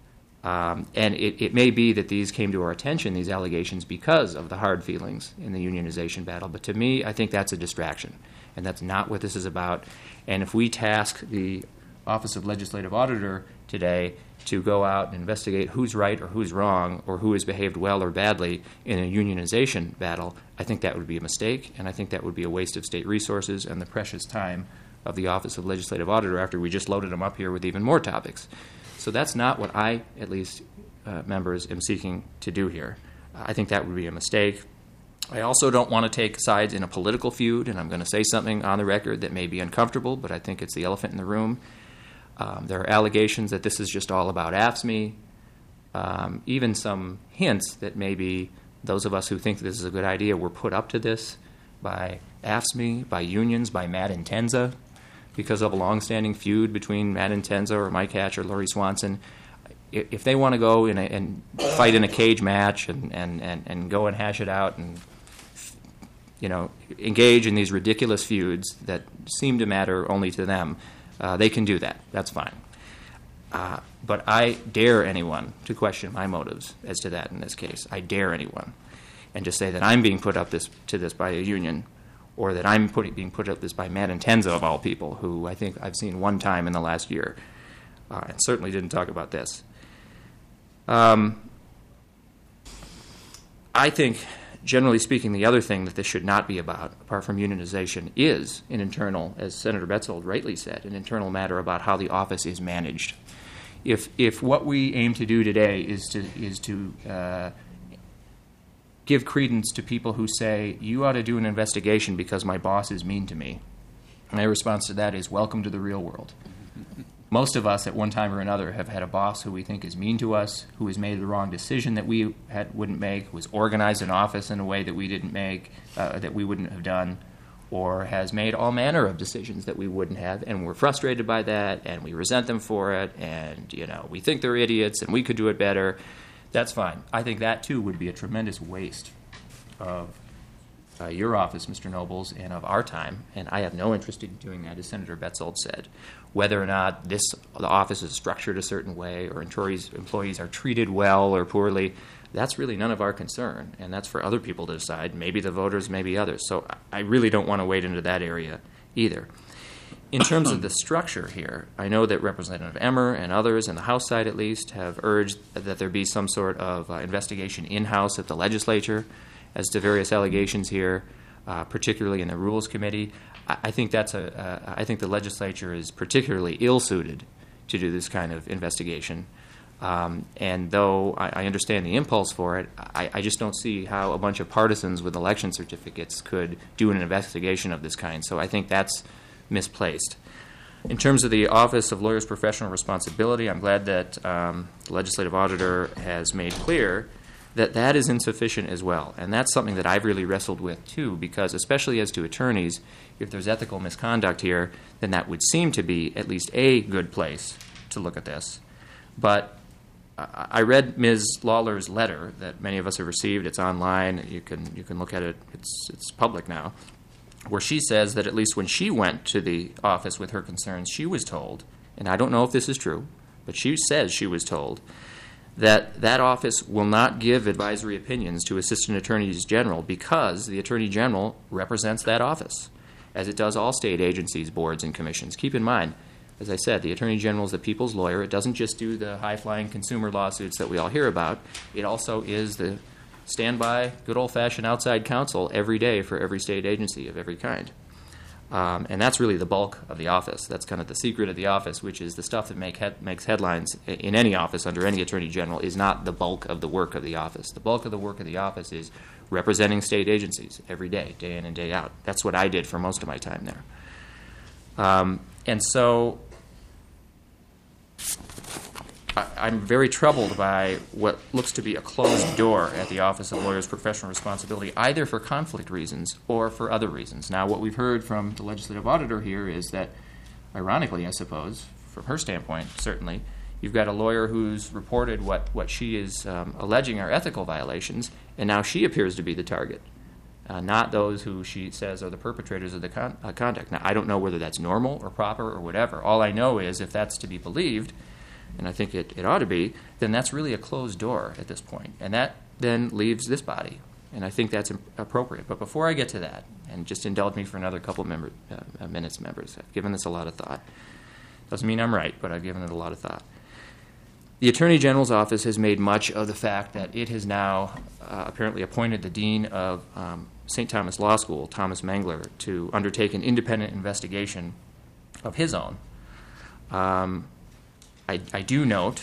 Um, and it, it may be that these came to our attention, these allegations, because of the hard feelings in the unionization battle. But to me, I think that's a distraction, and that's not what this is about. And if we task the Office of Legislative Auditor today to go out and investigate who's right or who's wrong or who has behaved well or badly in a unionization battle, I think that would be a mistake, and I think that would be a waste of state resources and the precious time of the Office of Legislative Auditor after we just loaded them up here with even more topics. So that's not what I, at least, uh, members, am seeking to do here. Uh, I think that would be a mistake. I also don't want to take sides in a political feud, and I'm going to say something on the record that may be uncomfortable, but I think it's the elephant in the room. Um, there are allegations that this is just all about A F S C M E, um, even some hints that maybe those of us who think this is a good idea were put up to this by A F S C M E, by unions, by Matt Intenza, because of a longstanding feud between Matt Intenza or Mike Hatch or Lori Swanson. If they want to go in a, and fight in a cage match and, and, and, and go and hash it out and, you know, engage in these ridiculous feuds that seem to matter only to them, uh, they can do that. That's fine. Uh, but I dare anyone to question my motives as to that in this case. I dare anyone. And to say that I'm being put up this to this by a union, or that I'm put, being put up this by Matt Intenza, of all people, who I think I've seen one time in the last year, uh, and certainly didn't talk about this. Um, I think, generally speaking, the other thing that this should not be about, apart from unionization, is an internal, as Senator Betzold rightly said, an internal matter about how the office is managed. If if what we aim to do today is to is to uh, give credence to people who say, you ought to do an investigation because my boss is mean to me, my response to that is, welcome to the real world. Most of us at one time or another have had a boss who we think is mean to us, who has made the wrong decision that we had, wouldn't make, who has organized an office in a way that we didn't make, uh, that we wouldn't have done, or has made all manner of decisions that we wouldn't have, and we're frustrated by that, and we resent them for it, and, you know, we think they're idiots, and we could do it better. That's fine. I think that, too, would be a tremendous waste of uh, your office, Mister Nobles, and of our time, and I have no interest in doing that, as Senator Betzold said. Whether or not this the office is structured a certain way or employees, employees are treated well or poorly, that's really none of our concern, and that's for other people to decide, maybe the voters, maybe others. So I really don't want to wade into that area either. In terms of the structure here, I know that Representative Emmer and others, in the House side at least, have urged that there be some sort of uh, investigation in-house at the legislature as to various allegations here, uh, particularly in the Rules Committee. I, I think that's a. Uh, I think the legislature is particularly ill-suited to do this kind of investigation. Um, and though I, I understand the impulse for it, I, I just don't see how a bunch of partisans with election certificates could do an investigation of this kind. So I think that's misplaced. In terms of the Office of Lawyers' Professional Responsibility, I'm glad that um, the legislative auditor has made clear that that is insufficient as well. And that's something that I've really wrestled with, too, because especially as to attorneys, if there's ethical misconduct here, then that would seem to be at least a good place to to look at this, but I I read Miz Lawler's letter that many of us have received. It's online. You can you can look at it. It's it's public now, where she says that at least when she went to the office with her concerns, she was told, and I don't know if this is true, but she says she was told that that office will not give advisory opinions to assistant attorneys general because the attorney general represents that office, as it does all state agencies, boards, and commissions. Keep in mind, as I said, the attorney general is the people's lawyer. It doesn't just do the high-flying consumer lawsuits that we all hear about. It also is the standby, good old-fashioned outside counsel every day for every state agency of every kind. Um, and that's really the bulk of the office. That's kind of the secret of the office, which is the stuff that make head, makes headlines in any office under any attorney general is not the bulk of the work of the office. The bulk of the work of the office is representing state agencies every day, day in and day out. That's what I did for most of my time there. Um, and so I, I'm very troubled by what looks to be a closed door at the Office of Lawyers' Professional Responsibility, either for conflict reasons or for other reasons. Now, what we've heard from the legislative auditor here is that, ironically, I suppose, from her standpoint, certainly, you've got a lawyer who's reported what, what she is um, alleging are ethical violations, and now she appears to be the target, uh, not those who she says are the perpetrators of the con- uh, conduct. Now, I don't know whether that's normal or proper or whatever. All I know is if that's to be believed, and I think it, it ought to be, then that's really a closed door at this point. And that then leaves this body. And I think that's imp- appropriate. But before I get to that, and just indulge me for another couple member, uh, minutes, members, I've given this a lot of thought. Doesn't mean I'm right, but I've given it a lot of thought. The Attorney General's office has made much of the fact that it has now uh, apparently appointed the Dean of um, Saint Thomas Law School, Thomas Mangler, to undertake an independent investigation of his own. Um, I, I do note,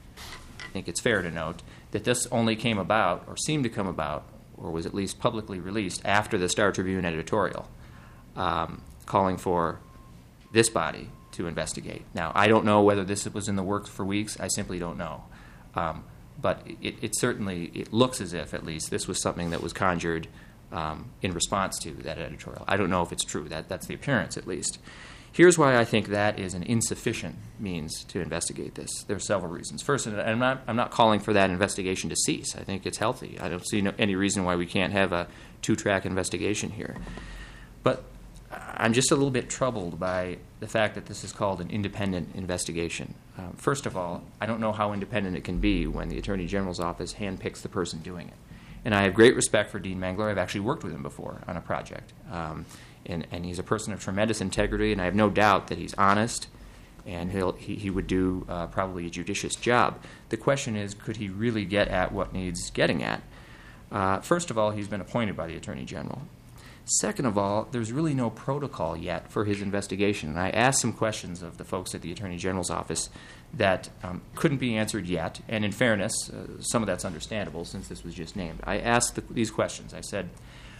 I think it's fair to note, that this only came about, or seemed to come about, or was at least publicly released after the Star Tribune editorial, um, calling for this body to investigate. Now, I don't know whether this was in the works for weeks. I simply don't know. Um, but it, it certainly, it looks as if, at least, this was something that was conjured um, in response to that editorial. I don't know if it's true. That, that's the appearance, at least. Here's why I think that is an insufficient means to investigate this. There are several reasons. First, and I'm not, I'm not calling for that investigation to cease. I think it's healthy. I don't see no, any reason why we can't have a two-track investigation here. But I'm just a little bit troubled by the fact that this is called an independent investigation. Um, first of all, I don't know how independent it can be when the Attorney General's office handpicks the person doing it. And I have great respect for Dean Mangler. I've actually worked with him before on a project. Um, And, and he's a person of tremendous integrity, and I have no doubt that he's honest, and he'll, he, he would do uh, probably a judicious job. The question is, could he really get at what needs getting at? Uh, first of all, he's been appointed by the Attorney General. Second of all, there's really no protocol yet for his investigation. And I asked some questions of the folks at the Attorney General's office that um, couldn't be answered yet, and in fairness, uh, some of that's understandable since this was just named. I asked the, these questions. I said,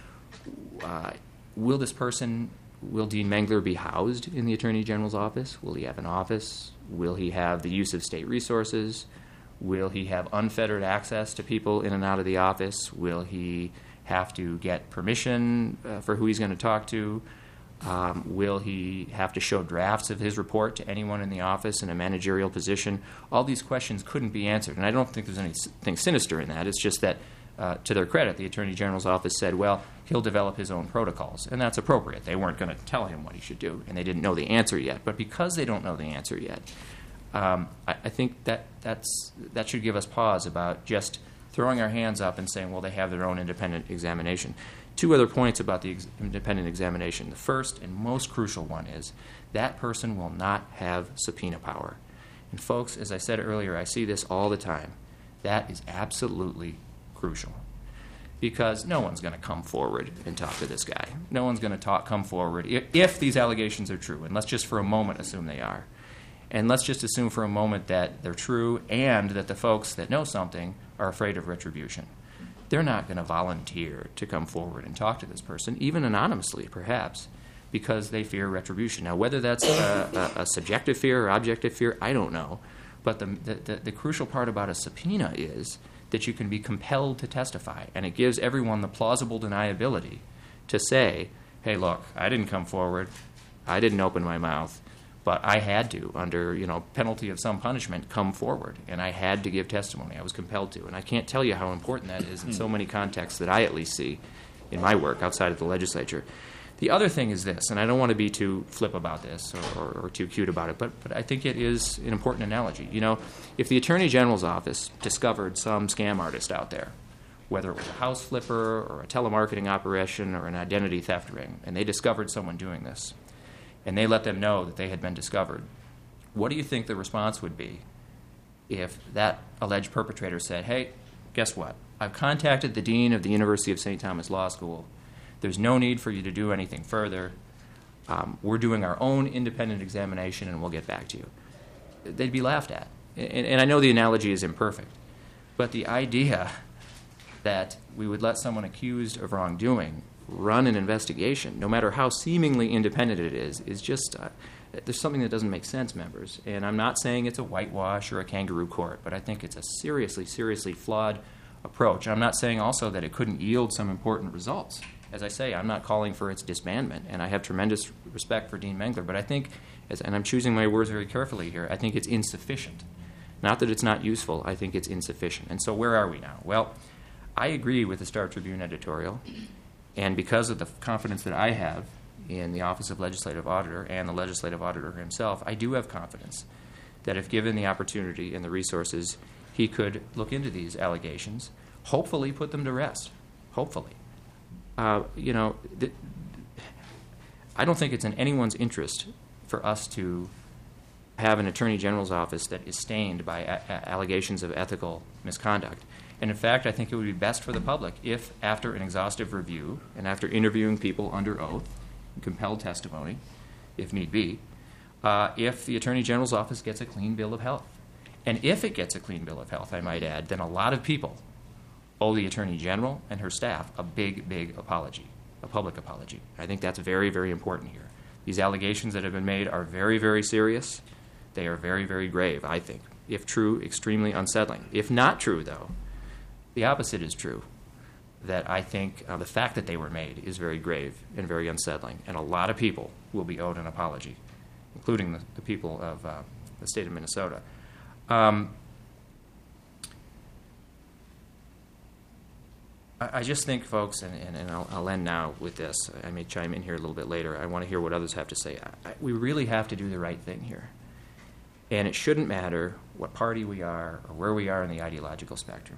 uh, will this person, will Dean Mangler be housed in the Attorney General's office? Will he have an office? Will he have the use of state resources? Will he have unfettered access to people in and out of the office? Will he have to get permission uh, for who he's going to talk to? Um, will he have to show drafts of his report to anyone in the office in a managerial position? All these questions couldn't be answered, and I don't think there's anything sinister in that. It's just that Uh, to their credit, the Attorney General's office said, well, he'll develop his own protocols, and that's appropriate. They weren't going to tell him what he should do, and they didn't know the answer yet. But because they don't know the answer yet, um, I, I think that that's, that should give us pause about just throwing our hands up and saying, well, they have their own independent examination. Two other points about the ex- independent examination. The first and most crucial one is that person will not have subpoena power. And folks, as I said earlier, I see this all the time. That is absolutely crucial, because no one's going to come forward and talk to this guy. No one's going to talk, come forward if, if these allegations are true, and let's just for a moment assume they are. And let's just assume for a moment that they're true and that the folks that know something are afraid of retribution. They're not going to volunteer to come forward and talk to this person, even anonymously perhaps, because they fear retribution. Now, whether that's a, a, a subjective fear or objective fear, I don't know. But the, the, the, the crucial part about a subpoena is that you can be compelled to testify, and it gives everyone the plausible deniability to say, hey, look, I didn't come forward, I didn't open my mouth, But I had to, under you know penalty of some punishment, come forward, and I had to give testimony. I was compelled to, and I can't tell you how important that is in so many contexts that I at least see in my work outside of the legislature. The other thing is this, and I don't want to be too flip about this or, or, or too cute about it, but, but I think it is an important analogy. You know, if the Attorney General's office discovered some scam artist out there, whether it was a house flipper or a telemarketing operation or an identity theft ring, and they discovered someone doing this, and they let them know that they had been discovered, what do you think the response would be if that alleged perpetrator said, hey, guess what? I've contacted the dean of the University of Saint Thomas Law School. There's no need for you to do anything further. Um, we're doing our own independent examination, and we'll get back to you. They'd be laughed at. And, and I know the analogy is imperfect, but the idea that we would let someone accused of wrongdoing run an investigation, no matter how seemingly independent it is, is just, uh, there's something that doesn't make sense, members. And I'm not saying it's a whitewash or a kangaroo court, but I think it's a seriously, seriously flawed approach. I'm not saying also that it couldn't yield some important results. As I say, I'm not calling for its disbandment, and I have tremendous respect for Dean Mengler, but I think, as, and I'm choosing my words very carefully here, I think it's insufficient. Not that it's not useful, I think it's insufficient. And so where are we now? Well, I agree with the Star Tribune editorial, and because of the confidence that I have in the Office of Legislative Auditor and the Legislative Auditor himself, I do have confidence that if given the opportunity and the resources, he could look into these allegations, hopefully put them to rest, hopefully. Uh, you know, th- I don't think it's in anyone's interest for us to have an Attorney General's office that is stained by a- a- allegations of ethical misconduct. And in fact, I think it would be best for the public if, after an exhaustive review and after interviewing people under oath, compelled testimony, if need be, uh, if the Attorney General's office gets a clean bill of health. And if it gets a clean bill of health, I might add, then a lot of people owe the Attorney General and her staff a big, big apology, a public apology. I think that's very, very important here. These allegations that have been made are very, very serious. They are very, very grave, I think. If true, extremely unsettling. If not true, though, the opposite is true, that I think uh, the fact that they were made is very grave and very unsettling, and a lot of people will be owed an apology, including the, the people of uh, the state of Minnesota. Um, I just think, folks, and, and, and I'll, I'll end now with this. I may chime in here a little bit later. I want to hear what others have to say. I, I, we really have to do the right thing here. And it shouldn't matter what party we are or where we are in the ideological spectrum.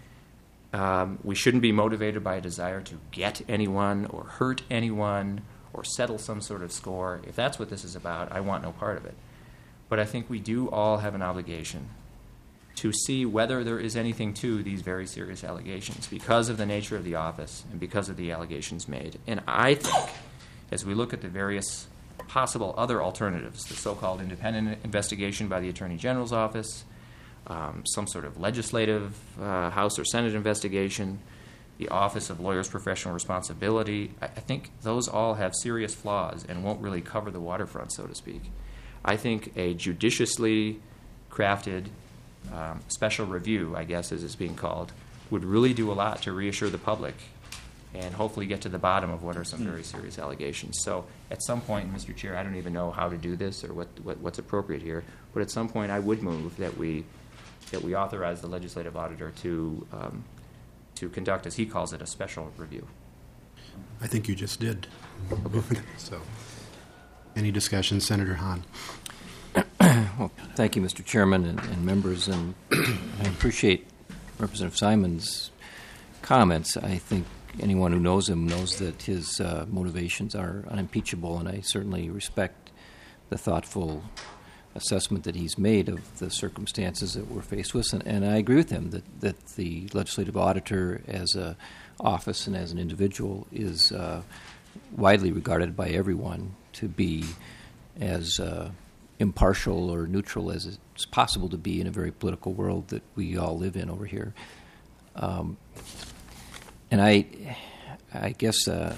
Um, we shouldn't be motivated by a desire to get anyone or hurt anyone or settle some sort of score. If that's what this is about, I want no part of it. But I think we do all have an obligation to see whether there is anything to these very serious allegations because of the nature of the office and because of the allegations made. And I think, as we look at the various possible other alternatives, the so-called independent investigation by the Attorney General's office, um, some sort of legislative uh, House or Senate investigation, the Office of Lawyers' Professional Responsibility, I, I think those all have serious flaws and won't really cover the waterfront, so to speak. I think a judiciously crafted Um, special review, I guess as it's being called, would really do a lot to reassure the public and hopefully get to the bottom of what are some very serious allegations. So at some point, Mister Chair, I don't even know how to do this or what, what what's appropriate here, but at some point I would move that we that we authorize the legislative auditor to um, to conduct, as he calls it, a special review. I think you just did. So, any discussion, Senator Hahn? Well, thank you, Mister Chairman and, and members, and I appreciate Representative Simon's comments. I think anyone who knows him knows that his uh, motivations are unimpeachable, and I certainly respect the thoughtful assessment that he's made of the circumstances that we're faced with, and, and I agree with him that, that the legislative auditor as an office and as an individual is uh, widely regarded by everyone to be as uh, impartial or neutral as it's possible to be in a very political world that we all live in over here. Um, and I, I guess, uh,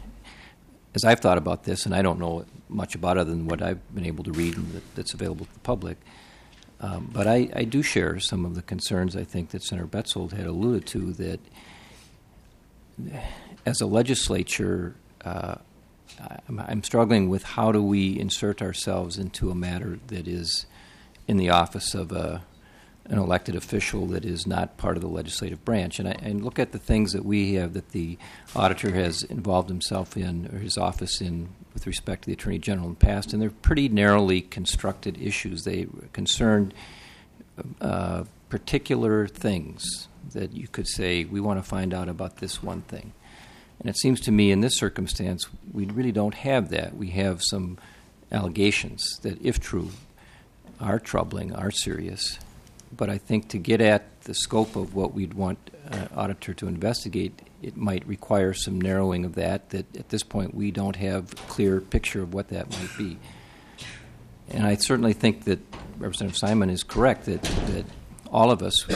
as I've thought about this, and I don't know much about it other than what I've been able to read and that, that's available to the public, um, but I, I do share some of the concerns I think that Senator Betzold had alluded to, that as a legislature, uh, I'm, I'm struggling with how do we insert ourselves into a matter that is in the office of a, an elected official that is not part of the legislative branch. And I and look at the things that we have, that the auditor has involved himself in, or his office in, with respect to the Attorney General in the past, and they're pretty narrowly constructed issues. They concern uh, particular things that you could say, we want to find out about this one thing. And it seems to me in this circumstance, we really don't have that. We have some allegations that, if true, are troubling, are serious. But I think to get at the scope of what we'd want an auditor to investigate, it might require some narrowing of that, that at this point we don't have a clear picture of what that might be. And I certainly think that Representative Simon is correct, that, that all of us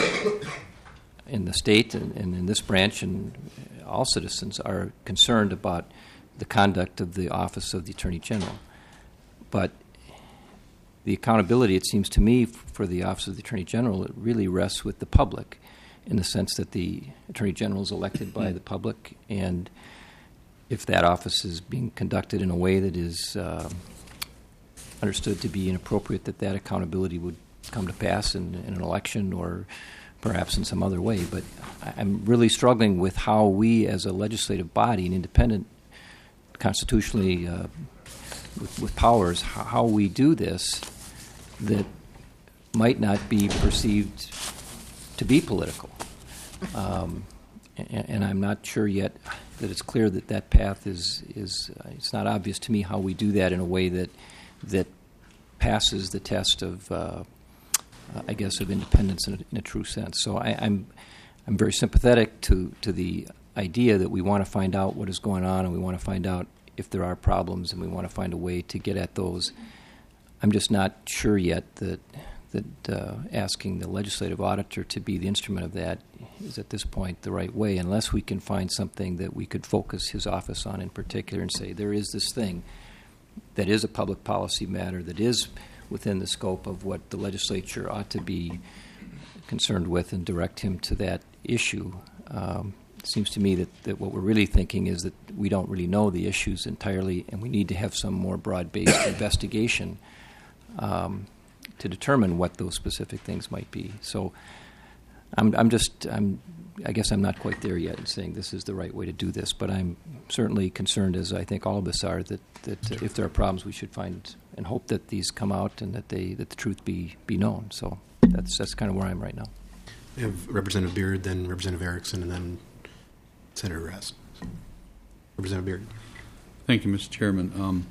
in the state and, and in this branch and all citizens are concerned about the conduct of the Office of the Attorney General. But the accountability, it seems to me, for the Office of the Attorney General, it really rests with the public, in the sense that the Attorney General is elected by the public, and if that office is being conducted in a way that is uh, understood to be inappropriate, that that accountability would come to pass in, in an election or perhaps in some other way. But I'm really struggling with how we, as a legislative body, an independent, constitutionally uh, with, with powers, how, how we do this that might not be perceived to be political. Um, and, and I'm not sure yet that it's clear that that path is, is uh, it's not obvious to me how we do that in a way that that passes the test of, uh, I guess, of independence in a, in a true sense. So I, I'm I'm very sympathetic to, to the idea that we want to find out what is going on, and we want to find out if there are problems, and we want to find a way to get at those. I'm just not sure yet that that uh, asking the legislative auditor to be the instrument of that is at this point the right way, unless we can find something that we could focus his office on in particular and say there is this thing that is a public policy matter that is within the scope of what the legislature ought to be concerned with, and direct him to that issue. Um, it seems to me that, that what we're really thinking is that we don't really know the issues entirely, and we need to have some more broad-based investigation um, to determine what those specific things might be. So I'm, I'm just, I'm, I guess I'm not quite there yet in saying this is the right way to do this, but I'm certainly concerned, as I think all of us are, that, that uh, if there are problems, we should find and hope that these come out and that they that the truth be, be known. So that's that's kind of where I'm right now. We have Representative Beard, then Representative Erickson, and then Senator Rest. Representative Beard. Thank you, Mister Chairman. Um,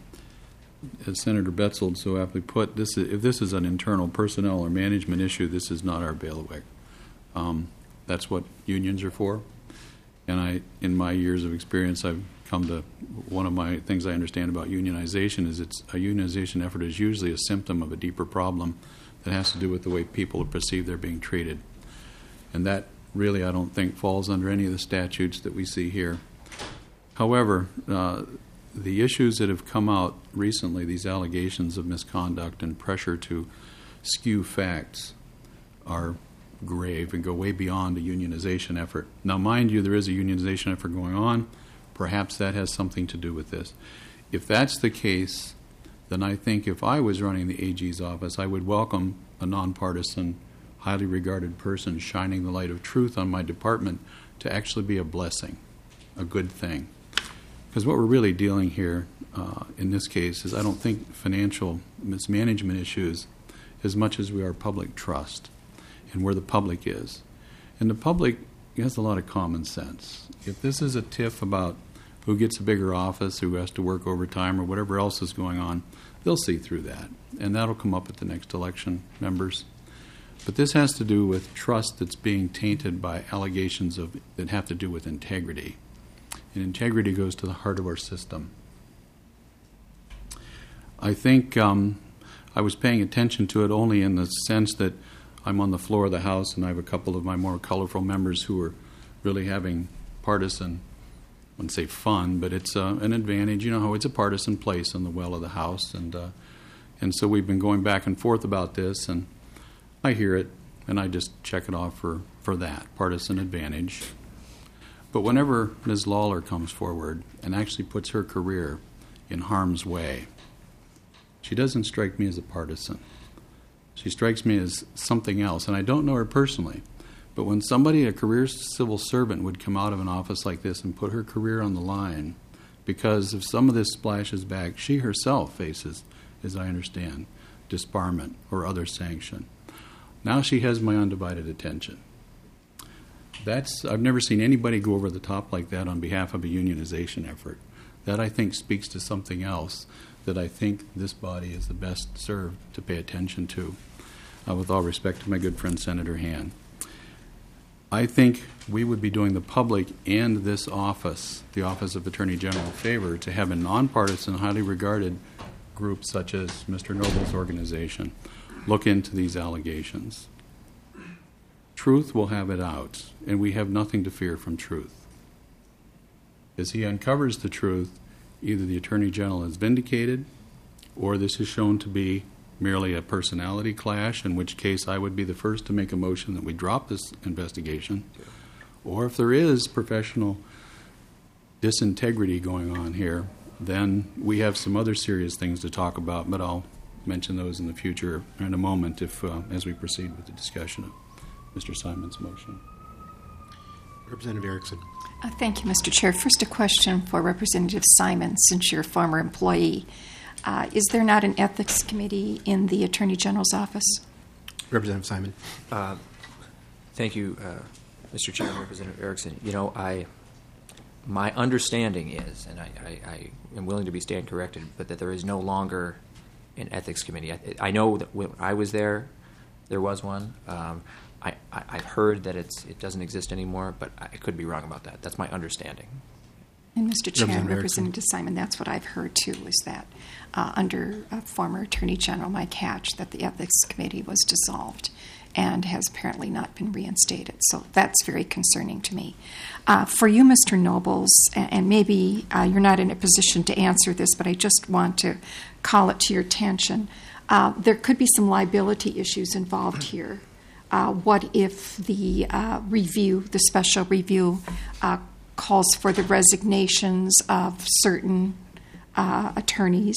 as Senator Betzold so aptly put, this is, if this is an internal personnel or management issue, this is not our bailiwick. Um, that's what unions are for. And I, in my years of experience, I've come to one of my things I understand about unionization is it's a unionization effort is usually a symptom of a deeper problem that has to do with the way people perceive they're being treated. And that really, I don't think, falls under any of the statutes that we see here. However, uh, the issues that have come out recently, these allegations of misconduct and pressure to skew facts, are grave and go way beyond a unionization effort. Now, mind you, there is a unionization effort going on. Perhaps that has something to do with this. If that's the case, then I think if I was running the A G's office, I would welcome a nonpartisan, highly regarded person shining the light of truth on my department to actually be a blessing, a good thing. Because what we're really dealing here uh, in this case is I don't think financial mismanagement issues as much as we are public trust and where the public is. And the public has a lot of common sense. If this is a tiff about who gets a bigger office, who has to work overtime, or whatever else is going on, they'll see through that. And that'll come up at the next election, members. But this has to do with trust that's being tainted by allegations of that have to do with integrity. And integrity goes to the heart of our system. I think um, I was paying attention to it only in the sense that I'm on the floor of the House and I have a couple of my more colorful members who are really having partisan, I wouldn't say fun, but it's uh, an advantage. You know how it's a partisan place in the well of the House. And, uh, and so we've been going back and forth about this, and I hear it, and I just check it off for, for that, partisan advantage. But whenever Miz Lawler comes forward and actually puts her career in harm's way. She doesn't strike me as a partisan. She strikes me as something else, and I don't know her personally. But when somebody, a career civil servant, would come out of an office like this and put her career on the line because if some of this splashes back, she herself faces, as I understand, disbarment or other sanction. Now she has my undivided attention. That's I've never seen anybody go over the top like that on behalf of a unionization effort. That, I think, speaks to something else that I think this body is the best served to pay attention to, uh, with all respect to my good friend Senator Han. I think we would be doing the public and this office, the Office of Attorney General, a favor to have a nonpartisan, highly regarded group such as Mister Noble's organization look into these allegations. Truth will have it out, and we have nothing to fear from truth. As he uncovers the truth, either the Attorney General is vindicated, or this is shown to be merely a personality clash, in which case I would be the first to make a motion that we drop this investigation. Or if there is professional disintegrity going on here, then we have some other serious things to talk about, but I'll mention those in the future in a moment if, uh, as we proceed with the discussion of Mister Simon's motion. Representative Erickson. Uh, Thank you, Mister Chair. First, a question for Representative Simon, since you're a former employee. Uh, is there not an ethics committee in the Attorney General's office? Representative Simon. Uh, Thank you, uh, Mister Chair and Representative Erickson. You know, I, my understanding is, and I, I, I am willing to be stand corrected, but that there is no longer an ethics committee. I, I know that when I was there, there was one. Um, I, I, I've heard that it's it doesn't exist anymore, but I could be wrong about that. That's my understanding. And Mister Chair, Representative Representative Simon, that's what I've heard too, is that uh, under uh, former Attorney General Mike Hatch, that the Ethics Committee was dissolved and has apparently not been reinstated. So that's very concerning to me. Uh, for you, Mister Nobles, and, and maybe uh, you're not in a position to answer this, but I just want to call it to your attention. Uh, there could be some liability issues involved here. Uh, what if the uh, review, the special review, uh, calls for the resignations of certain uh, attorneys?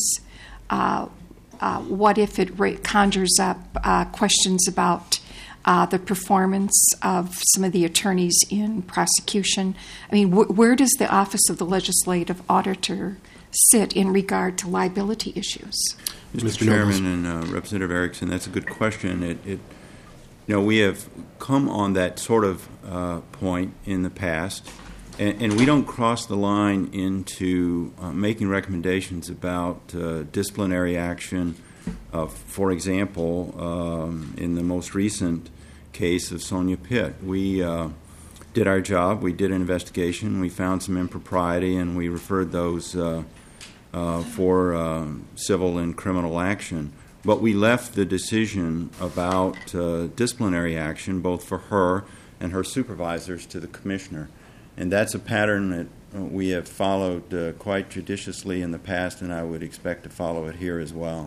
Uh, uh, what if it ra- conjures up uh, questions about uh, the performance of some of the attorneys in prosecution? I mean, wh- where does the Office of the Legislative Auditor sit in regard to liability issues? Mister Mister Chairman and uh, Representative Erickson, that's a good question. It, it, you know, we have come on that sort of uh, point in the past, and, and we don't cross the line into uh, making recommendations about uh, disciplinary action. Uh, for example, um, in the most recent case of Sonia Pitt, we uh, did our job. We did an investigation. We found some impropriety, and we referred those uh, uh, for uh, civil and criminal action. But we left the decision about uh, disciplinary action, both for her and her supervisors, to the commissioner. And that's a pattern that we have followed uh, quite judiciously in the past, and I would expect to follow it here as well.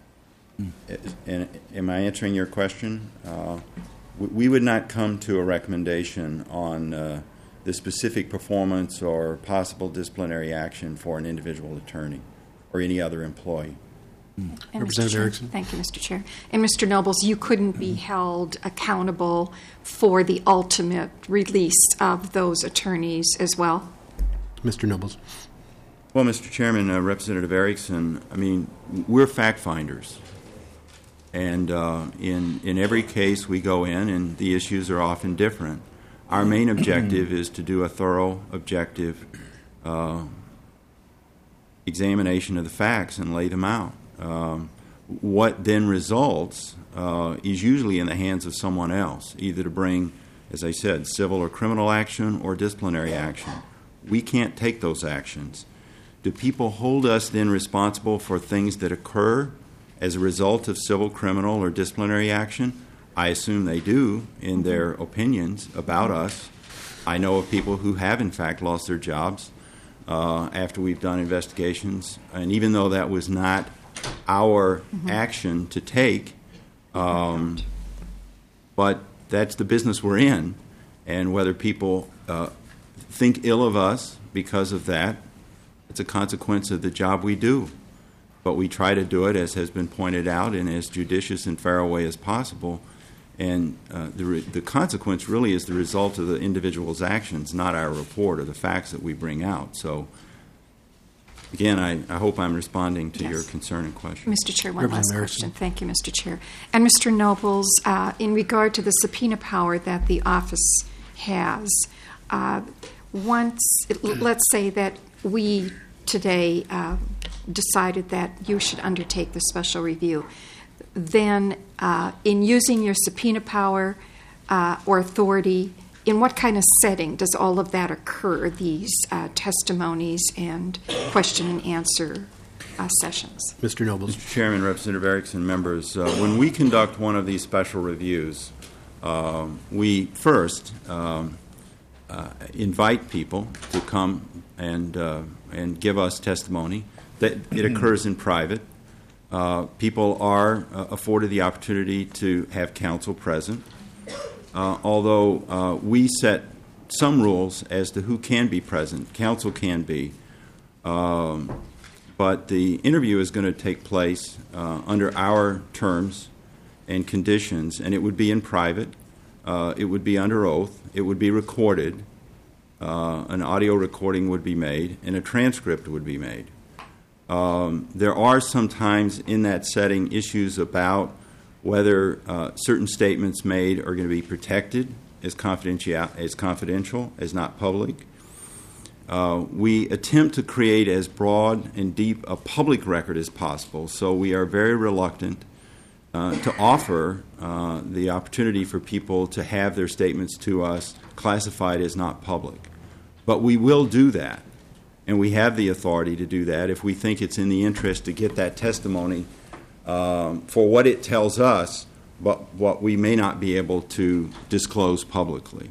Mm. And am I answering your question? Uh, we would not come to a recommendation on uh, the specific performance or possible disciplinary action for an individual attorney or any other employee. And Mister Representative Chair, Erickson. Thank you, Mister Chair. And Mister Nobles, you couldn't be held accountable for the ultimate release of those attorneys as well? Mister Nobles. Well, Mister Chairman, uh, Representative Erickson, I mean, we're fact finders. And uh, in, in every case we go in, and the issues are often different. Our main objective is to do a thorough, objective uh, examination of the facts and lay them out. Um, what then results uh, is usually in the hands of someone else, either to bring, as I said, civil or criminal action or disciplinary action. We can't take those actions. Do people hold us then responsible for things that occur as a result of civil, criminal, or disciplinary action? I assume they do in their opinions about us. I know of people who have, in fact, lost their jobs uh, after we've done investigations. And even though that was not our mm-hmm. action to take, um, but that's the business we're in. And whether people uh, think ill of us because of that, It's a consequence of the job we do. But we try to do it, as has been pointed out, in as judicious and fair a way as possible. And uh, the, re- the consequence really is the result of the individual's actions, not our report or the facts that we bring out. So, again, I, I hope I'm responding to Yes. your concern and question. Mister Chair, one last Representative question. Erickson. Thank you, Mister Chair. And Mister Nobles, uh, in regard to the subpoena power that the office has, uh, once, let's say that we today uh, decided that you should undertake the special review, then uh, in using your subpoena power uh, or authority, in what kind of setting does all of that occur, these uh, testimonies and question and answer uh, sessions? Mister Nobles. Mister Chairman, Representative Erickson, members, uh, when we conduct one of these special reviews, um, we first um, uh, invite people to come and uh, and give us testimony. That it occurs in private. Uh, people are uh, afforded the opportunity to have counsel present. Uh, although uh, we set some rules as to who can be present, counsel can be. Um, but the interview is going to take place uh, under our terms and conditions, and it would be in private. Uh, it would be under oath. It would be recorded. Uh, an audio recording would be made, and a transcript would be made. Um, there are sometimes in that setting issues about whether uh, certain statements made are going to be protected as confidential, as confidential, as not public. Uh, we attempt to create as broad and deep a public record as possible, so we are very reluctant uh, to offer uh, the opportunity for people to have their statements to us classified as not public. But we will do that. And we have the authority to do that if we think it's in the interest to get that testimony um, for what it tells us, but what we may not be able to disclose publicly.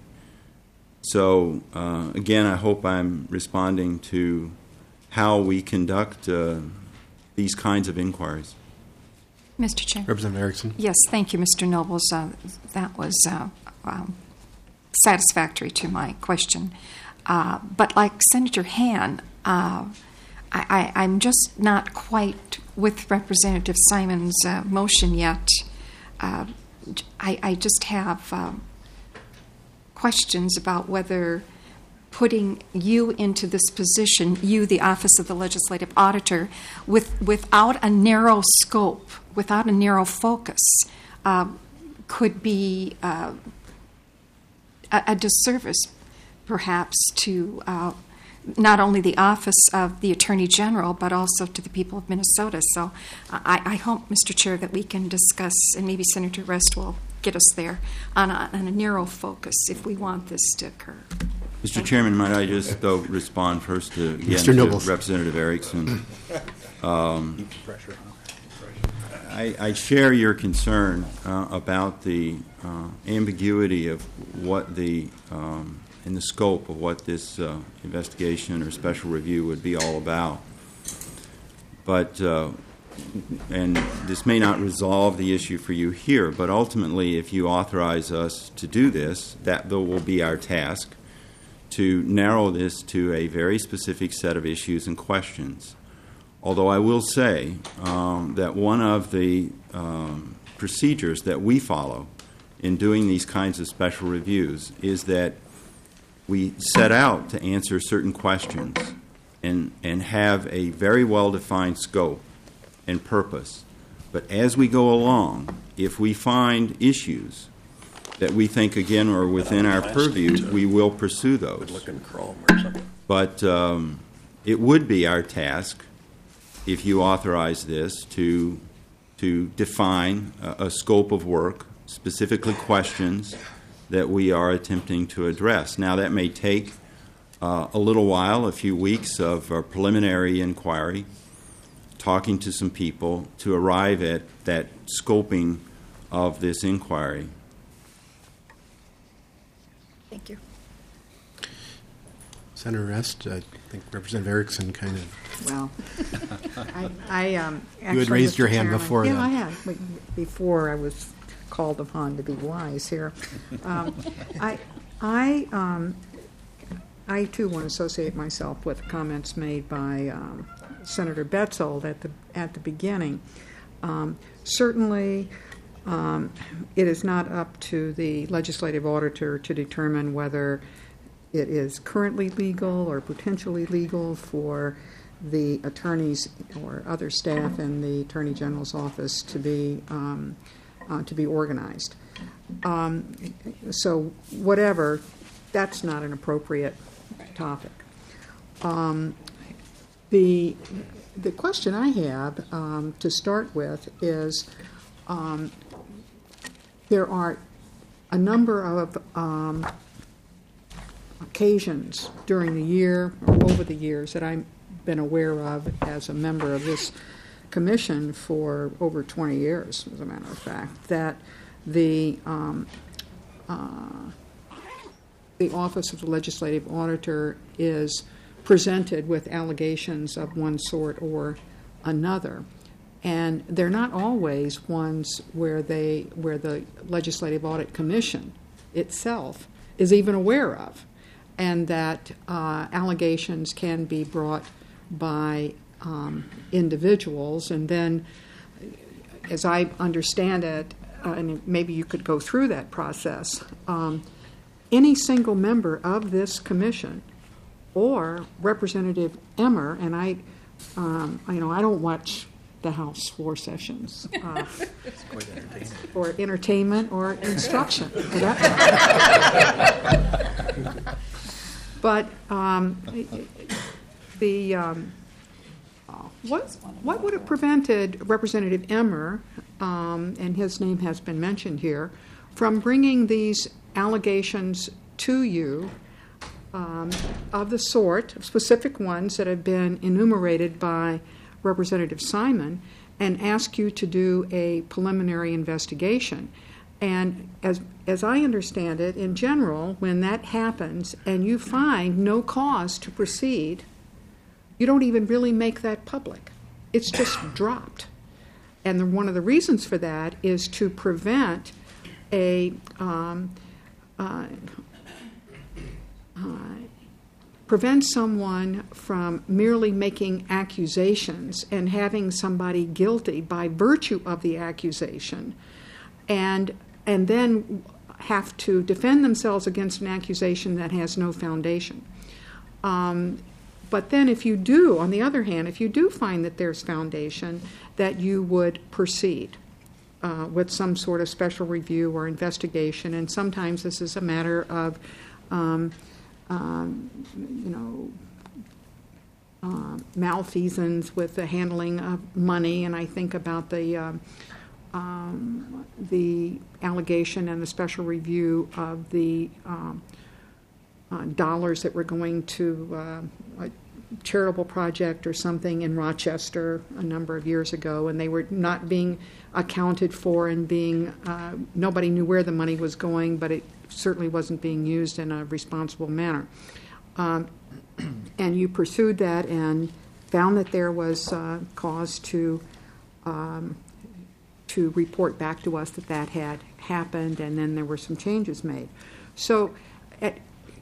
So, uh, again, I hope I'm responding to how we conduct uh, these kinds of inquiries. Mister Chair. Representative Erickson. Yes, thank you, Mister Nobles. Uh, that was uh, um, satisfactory to my question. Uh, but like Senator Han, uh, I, I, I'm just not quite with Representative Simon's uh, motion yet. Uh, I, I just have um, questions about whether putting you into this position, you, the Office of the Legislative Auditor, with, without a narrow scope, without a narrow focus, uh, could be uh, a, a disservice, perhaps, to uh, not only the Office of the Attorney General, but also to the people of Minnesota. So I, I hope, Mister Chair, that we can discuss, and maybe Senator Rest will get us there, on a, on a narrow focus if we want this to occur. Mister Chairman, might I just, though, respond first to, again, Mister to Nobles. Representative Erickson? Um, I, I share your concern uh, about the uh, ambiguity of what the um, and the scope of what this uh, investigation or special review would be all about. But uh, and this may not resolve the issue for you here, but ultimately, if you authorize us to do this, that though will be our task, to narrow this to a very specific set of issues and questions. Although I will say um, that one of the um, procedures that we follow in doing these kinds of special reviews is that we set out to answer certain questions and, and have a very well-defined scope and purpose. But as we go along, if we find issues that we think, again, are within our purview, we will pursue those. But um, it would be our task, if you authorize this, to, to define a, a scope of work, specifically questions that we are attempting to address. Now, that may take uh, a little while, a few weeks of uh, preliminary inquiry, talking to some people to arrive at that scoping of this inquiry. Thank you. Senator Rest, I think Representative Erickson kind of. Well, I, I um, actually, You had raised Mister your hand Chairman- before Yeah, then. I had, be- before I was called upon to be wise here. Um, I, I um, I too want to associate myself with comments made by um, Senator Betzold at the at the beginning. Um, certainly, um, it is not up to the legislative auditor to determine whether it is currently legal or potentially legal for the attorneys or other staff in the Attorney General's office to be um, uh, to be organized. Um, so whatever, that's not an appropriate topic. Um, the the question I have um, to start with is um, there are a number of um, occasions during the year or over the years that I've been aware of as a member of this commission for over twenty years, as a matter of fact, that the um, uh, the Office of the Legislative Auditor is presented with allegations of one sort or another, and they're not always ones where they where the Legislative Audit Commission itself is even aware of, and that uh, allegations can be brought by um, individuals, and then, as I understand it, uh, and maybe you could go through that process, um, any single member of this commission or Representative Emmer, and I, um, you know, I don't watch the House floor sessions uh, for entertainment or instruction. But um, the um, uh, what what would have prevented Representative Emmer, um, and his name has been mentioned here, from bringing these allegations to you um, of the sort, specific ones that have been enumerated by Representative Simon, and ask you to do a preliminary investigation? And as as I understand it, in general, when that happens and you find no cause to proceed, you don't even really make that public. It's just dropped. And the, one of the reasons for that is to prevent a um, uh, uh, prevent someone from merely making accusations and having somebody guilty by virtue of the accusation, and and then have to defend themselves against an accusation that has no foundation. Um, but then if you do, on the other hand, if you do find that there's foundation, that you would proceed uh, with some sort of special review or investigation, and sometimes this is a matter of, um, um, you know, uh, malfeasance with the handling of money, and I think about the um, Um, the allegation and the special review of the um, uh, dollars that were going to uh, a charitable project or something in Rochester a number of years ago, and they were not being accounted for and being, uh, nobody knew where the money was going, but it certainly wasn't being used in a responsible manner. Um, and you pursued that and found that there was uh, cause to um, to report back to us that that had happened, and then there were some changes made. So at,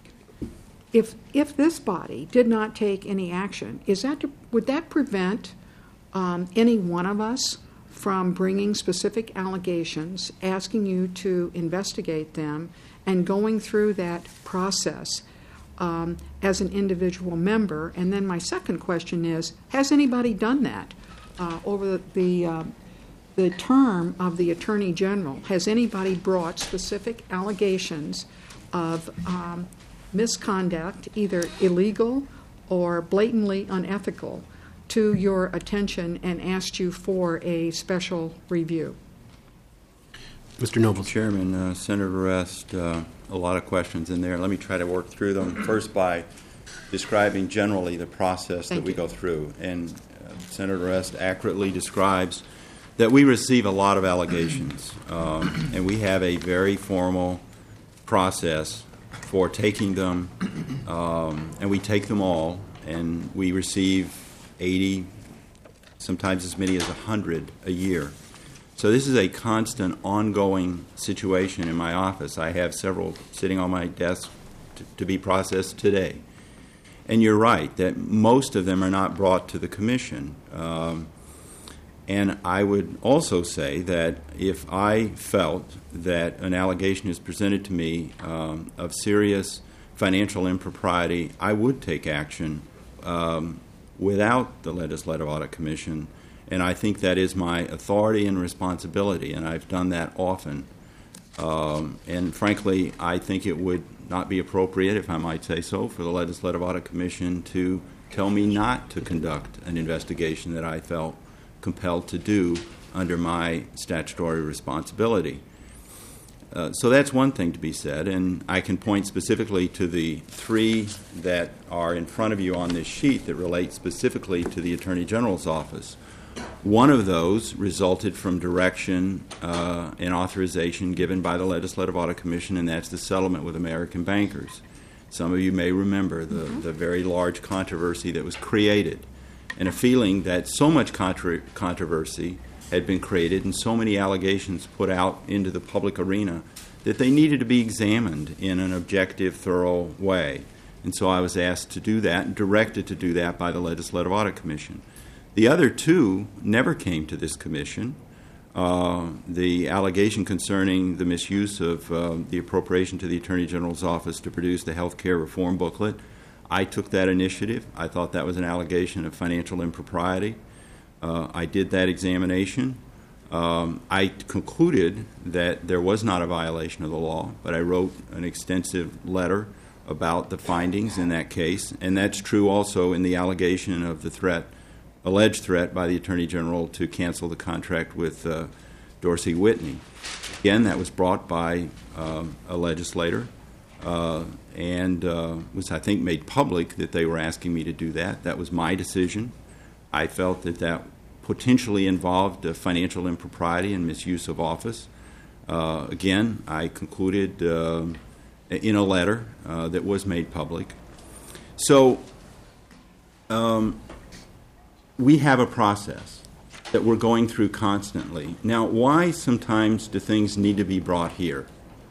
if if this body did not take any action, is that to, would that prevent um, any one of us from bringing specific allegations, asking you to investigate them, and going through that process um, as an individual member? And then my second question is, has anybody done that uh, over the, the uh, the term of the Attorney General? Has anybody brought specific allegations of um, misconduct, either illegal or blatantly unethical, to your attention and asked you for a special review? Mister Noble. Chairman, uh, Senator Rest, uh, a lot of questions in there. Let me try to work through them. First, by describing generally the process Thank that we you. go through. And uh, Senator Rest accurately describes that we receive a lot of allegations, um, and we have a very formal process for taking them, um, and we take them all, and we receive eighty, sometimes as many as one hundred a year. So this is a constant, ongoing situation in my office. I have several sitting on my desk to, to be processed today. And you're right that most of them are not brought to the commission. Um, and I would also say that if I felt that an allegation is presented to me um, of serious financial impropriety, I would take action um, without the Legislative Audit Commission. And I think that is my authority and responsibility, and I've done that often. Um, and frankly, I think it would not be appropriate, if I might say so, for the Legislative Audit Commission to tell me not to conduct an investigation that I felt compelled to do under my statutory responsibility. Uh, so that's one thing to be said, and I can point specifically to the three that are in front of you on this sheet that relate specifically to the Attorney General's office. One of those resulted from direction uh, and authorization given by the Legislative Audit Commission, and that's the settlement with American Bankers. Some of you may remember the, the very large controversy that was created, and a feeling that so much contra- controversy had been created and so many allegations put out into the public arena that they needed to be examined in an objective, thorough way. And so I was asked to do that and directed to do that by the Legislative Audit Commission. The other two never came to this commission. Uh, the allegation concerning the misuse of uh, the appropriation to the Attorney General's office to produce the health care reform booklet, I took that initiative. I thought that was an allegation of financial impropriety. Uh, I did that examination. Um, I concluded that there was not a violation of the law, but I wrote an extensive letter about the findings in that case, and that's true also in the allegation of the threat, alleged threat by the Attorney General to cancel the contract with uh, Dorsey Whitney. Again, that was brought by um, a legislator uh, and uh, was, I think, made public that they were asking me to do that. That was my decision. I felt that that potentially involved uh, financial impropriety and misuse of office. Uh, again, I concluded uh, in a letter uh, that was made public. So um, we have a process that we're going through constantly. Now, why sometimes do things need to be brought here?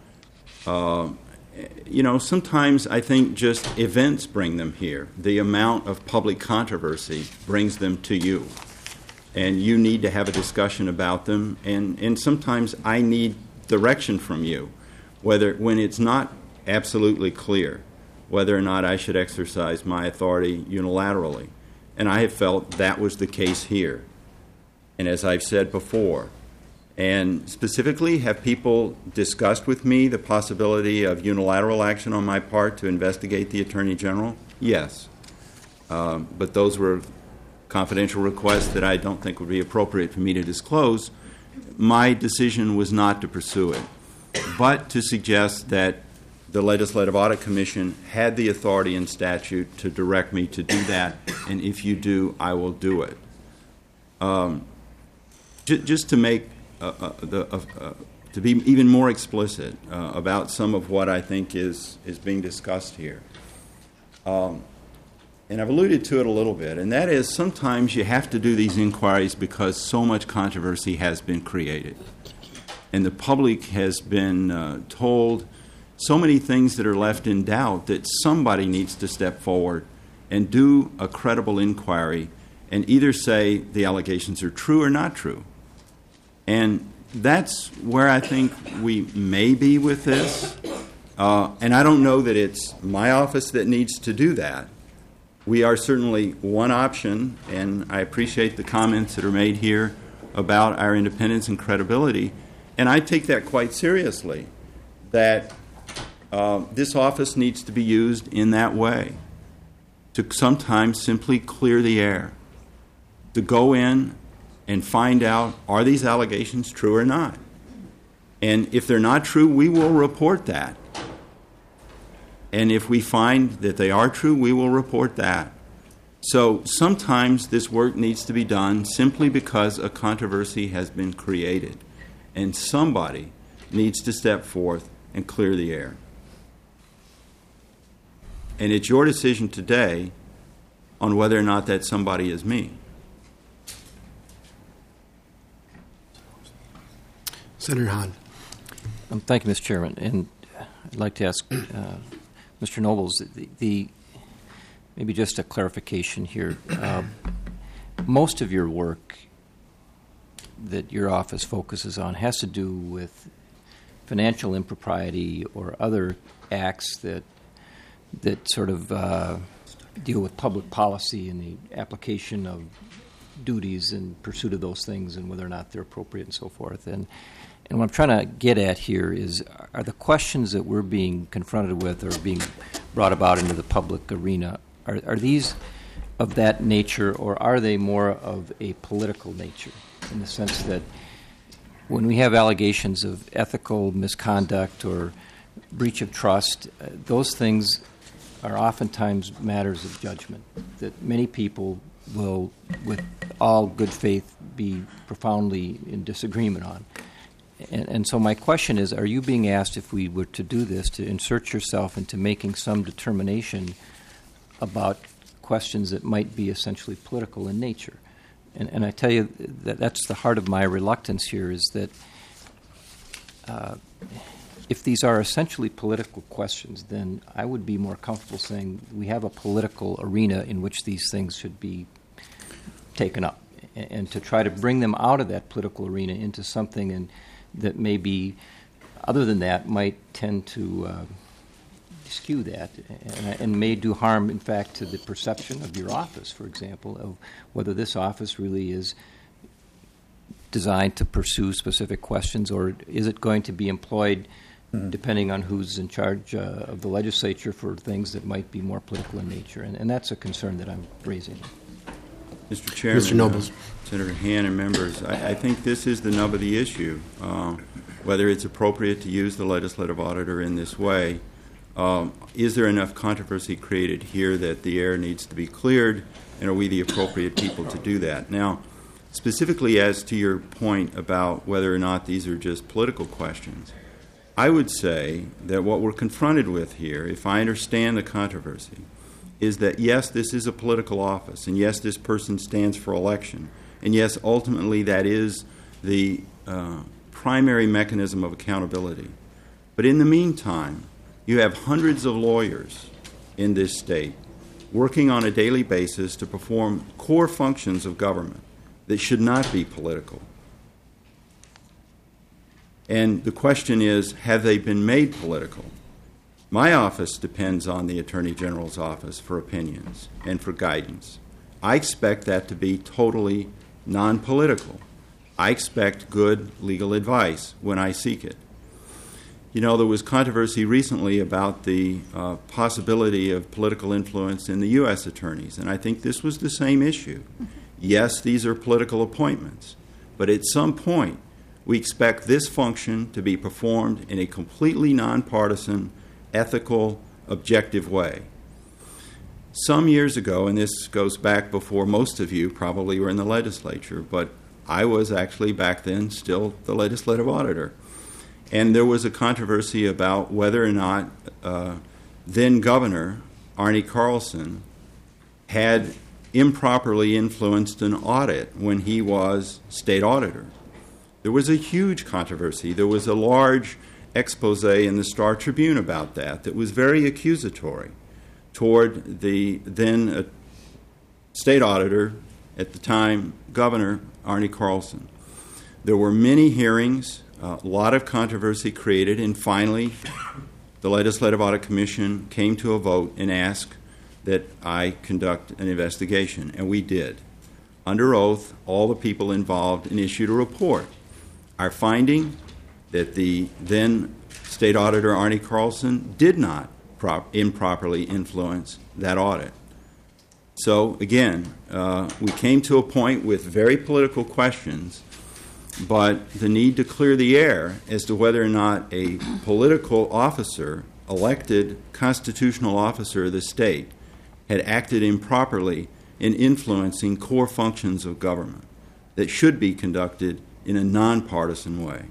Uh, you know, sometimes I think just events bring them here. The amount of public controversy brings them to you. And you need to have a discussion about them. And, and sometimes I need direction from you, whether when it's not absolutely clear whether or not I should exercise my authority unilaterally. And I have felt that was the case here. And as I've said before, and specifically, have people discussed with me the possibility of unilateral action on my part to investigate the Attorney General? Yes. Um, but those were confidential requests that I don't think would be appropriate for me to disclose. My decision was not to pursue it, but to suggest that the Legislative Audit Commission had the authority in statute to direct me to do that, and if you do, I will do it. Um, j- just to make uh, uh, the uh, uh, to be even more explicit uh, about some of what I think is is being discussed here. Um, and I've alluded to it a little bit, and that is sometimes you have to do these inquiries because so much controversy has been created, and the public has been uh, told so many things that are left in doubt that somebody needs to step forward and do a credible inquiry and either say the allegations are true or not true. And that's where I think we may be with this. Uh, and I don't know that it's my office that needs to do that. We are certainly one option, and I appreciate the comments that are made here about our independence and credibility. And I take that quite seriously, that Uh, this office needs to be used in that way, to sometimes simply clear the air, to go in and find out, are these allegations true or not? And if they're not true, we will report that. And if we find that they are true, we will report that. So sometimes this work needs to be done simply because a controversy has been created, and somebody needs to step forth and clear the air. And it's your decision today on whether or not that somebody is me. Senator Hahn. Um, thank you, Mister Chairman. And I'd like to ask uh, Mister Nobles, the, the maybe just a clarification here. Um, most of your work that your office focuses on has to do with financial impropriety or other acts that that sort of uh, deal with public policy and the application of duties in pursuit of those things and whether or not they're appropriate and so forth. And and what I'm trying to get at here is, are the questions that we're being confronted with or being brought about into the public arena, are, are these of that nature, or are they more of a political nature, in the sense that when we have allegations of ethical misconduct or breach of trust, uh, those things are oftentimes matters of judgment that many people will, with all good faith, be profoundly in disagreement on. And, and so my question is, are you being asked, if we were to do this, to insert yourself into making some determination about questions that might be essentially political in nature? And, and I tell you that that's the heart of my reluctance here, is that uh, if these are essentially political questions, then I would be more comfortable saying we have a political arena in which these things should be taken up, and, and to try to bring them out of that political arena into something and that may be, other than that, might tend to uh, skew that and, and may do harm, in fact, to the perception of your office, for example, of whether this office really is designed to pursue specific questions, or is it going to be employed mm-hmm. depending on who's in charge uh, of the legislature for things that might be more political in nature. And, and that's a concern that I'm raising. Mister Chairman, Mister Nobles. Uh, Senator Han and members, I, I think this is the nub of the issue, uh, whether it's appropriate to use the legislative auditor in this way. Um, is there enough controversy created here that the air needs to be cleared, and are we the appropriate people to do that? Now, specifically as to your point about whether or not these are just political questions, I would say that what we're confronted with here, if I understand the controversy, is that yes, this is a political office, and yes, this person stands for election, and yes, ultimately that is the uh, primary mechanism of accountability. But in the meantime, you have hundreds of lawyers in this state working on a daily basis to perform core functions of government that should not be political. And the question is, have they been made political? My office depends on the Attorney General's office for opinions and for guidance. I expect that to be totally non-political. I expect good legal advice when I seek it. You know, there was controversy recently about the uh, possibility of political influence in the U S attorneys, and I think this was the same issue. Yes, these are political appointments, but at some point, we expect this function to be performed in a completely nonpartisan, ethical, objective way. Some years ago, and this goes back before most of you probably were in the legislature, but I was actually back then still the legislative auditor. And there was a controversy about whether or not uh, then Governor Arne Carlson had improperly influenced an audit when he was state auditor. There was a huge controversy. There was a large expose in the Star Tribune about that that was very accusatory toward the then uh, state auditor, at the time Governor Arne Carlson. There were many hearings, a lot of controversy created, and finally the Legislative Audit Commission came to a vote and asked that I conduct an investigation, and we did. Under oath, all the people involved and issued a report. Our finding that the then State Auditor Arne Carlson did not prop- improperly influence that audit. So again, uh, we came to a point with very political questions, but the need to clear the air as to whether or not a political officer, elected constitutional officer of the state, had acted improperly in influencing core functions of government that should be conducted in a nonpartisan way.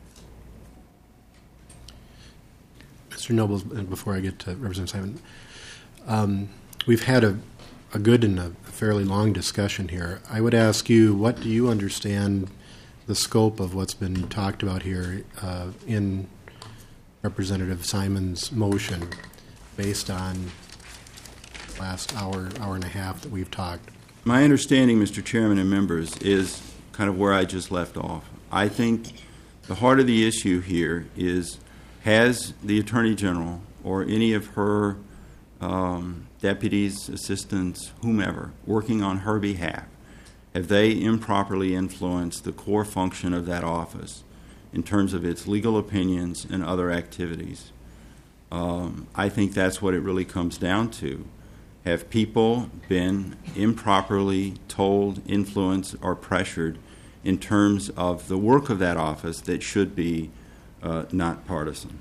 Mister Nobles, before I get to Representative Simon, um, we've had a, a good and a fairly long discussion here. I would ask you, what do you understand the scope of what's been talked about here uh, in Representative Simon's motion based on last hour, hour and a half that we've talked. My understanding, Mister Chairman and members, is kind of where I just left off. I think the heart of the issue here is, has the Attorney General or any of her um, deputies, assistants, whomever, working on her behalf, have they improperly influenced the core function of that office in terms of its legal opinions and other activities? Um, I think that's what it really comes down to. Have people been improperly told, influenced, or pressured in terms of the work of that office that should be uh, not partisan?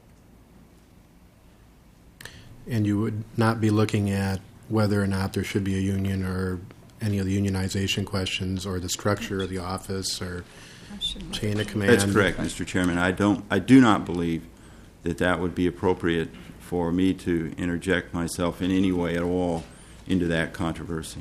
And you would not be looking at whether or not there should be a union or any of the unionization questions or the structure of the office or chain of command? That's correct, Mister Chairman. I don't. I do not believe that that would be appropriate for me to interject myself in any way at all into that controversy.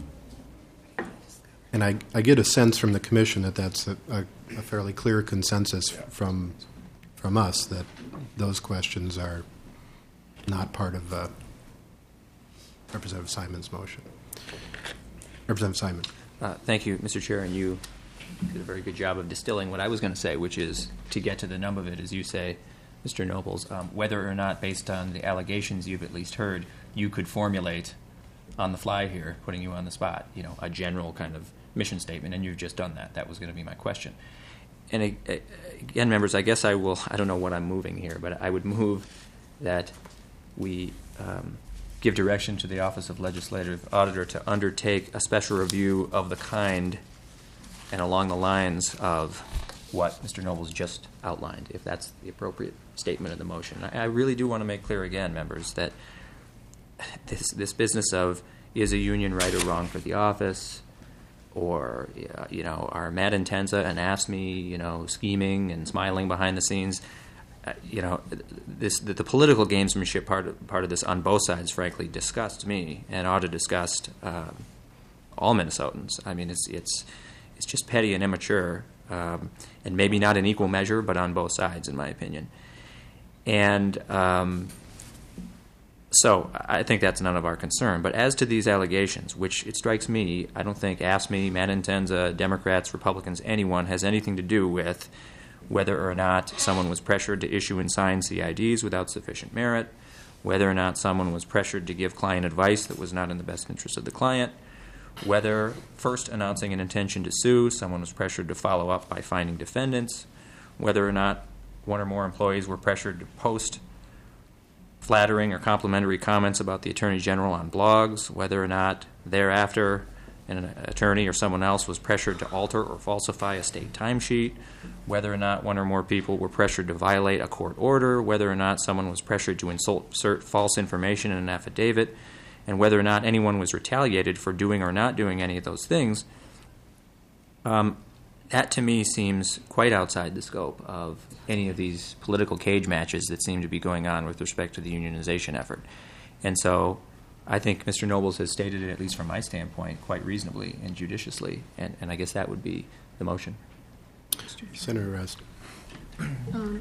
And I, I get a sense from the commission that that's a, a, a fairly clear consensus from from us that those questions are not part of uh, Representative Simon's motion. Representative Simon. Uh, thank you, Mister Chair, and you did a very good job of distilling what I was going to say, which is, to get to the nub of it, as you say, Mister Nobles, um, whether or not, based on the allegations you've at least heard, you could formulate on the fly here, putting you on the spot, you know, a general kind of mission statement, and you've just done that. That was going to be my question. And uh, again, members, I guess I will, I don't know what I'm moving here, but I would move that we um, give direction to the Office of Legislative Auditor to undertake a special review of the kind and along the lines of what Mister Nobles just outlined, if that's the appropriate statement of the motion. I, I really do want to make clear again, members, that this this business of is a union right or wrong for the office, or uh, you know, are Matt Intenza and AFSCME, you know, scheming and smiling behind the scenes, uh, you know, this the, the political gamesmanship part of, part of this on both sides, frankly, disgusts me and ought to disgust um, all Minnesotans. I mean, it's it's it's just petty and immature. Um, and maybe not in equal measure, but on both sides, in my opinion. And um, so I think that's none of our concern. But as to these allegations, which it strikes me, I don't think AFSCME, Matt Intenza, Democrats, Republicans, anyone has anything to do with whether or not someone was pressured to issue and sign C I Ds without sufficient merit, whether or not someone was pressured to give client advice that was not in the best interest of the client, whether, first announcing an intention to sue, someone was pressured to follow up by finding defendants, whether or not one or more employees were pressured to post flattering or complimentary comments about the Attorney General on blogs, whether or not thereafter an attorney or someone else was pressured to alter or falsify a state timesheet, whether or not one or more people were pressured to violate a court order, whether or not someone was pressured to insert false information in an affidavit, and whether or not anyone was retaliated for doing or not doing any of those things, um, that to me seems quite outside the scope of any of these political cage matches that seem to be going on with respect to the unionization effort. And so I think Mister Nobles has stated it, at least from my standpoint, quite reasonably and judiciously, and, and I guess that would be the motion. Senator Rest. Um,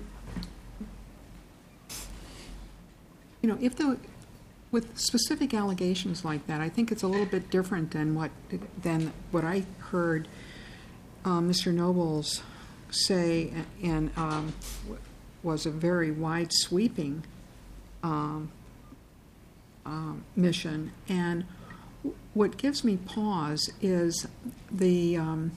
you know, if the with specific allegations like that, I think it's a little bit different than what than what I heard uh, Mister Nobles say, and um, was a very wide sweeping um, um, mission. And what gives me pause is the um,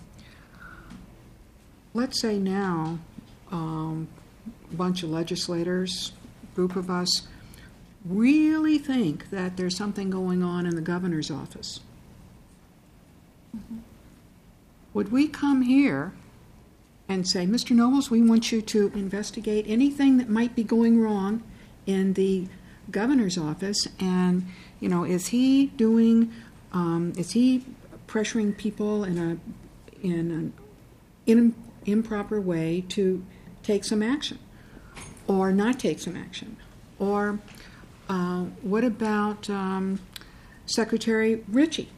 let's say now um, a bunch of legislators, group of us, really think that there's something going on in the governor's office. Mm-hmm. Would we come here and say, Mister Nobles, we want you to investigate anything that might be going wrong in the governor's office, and, you know, is he doing, um, is he pressuring people in a in an in, improper way to take some action, or not take some action, or Uh, what about um, Secretary Ritchie?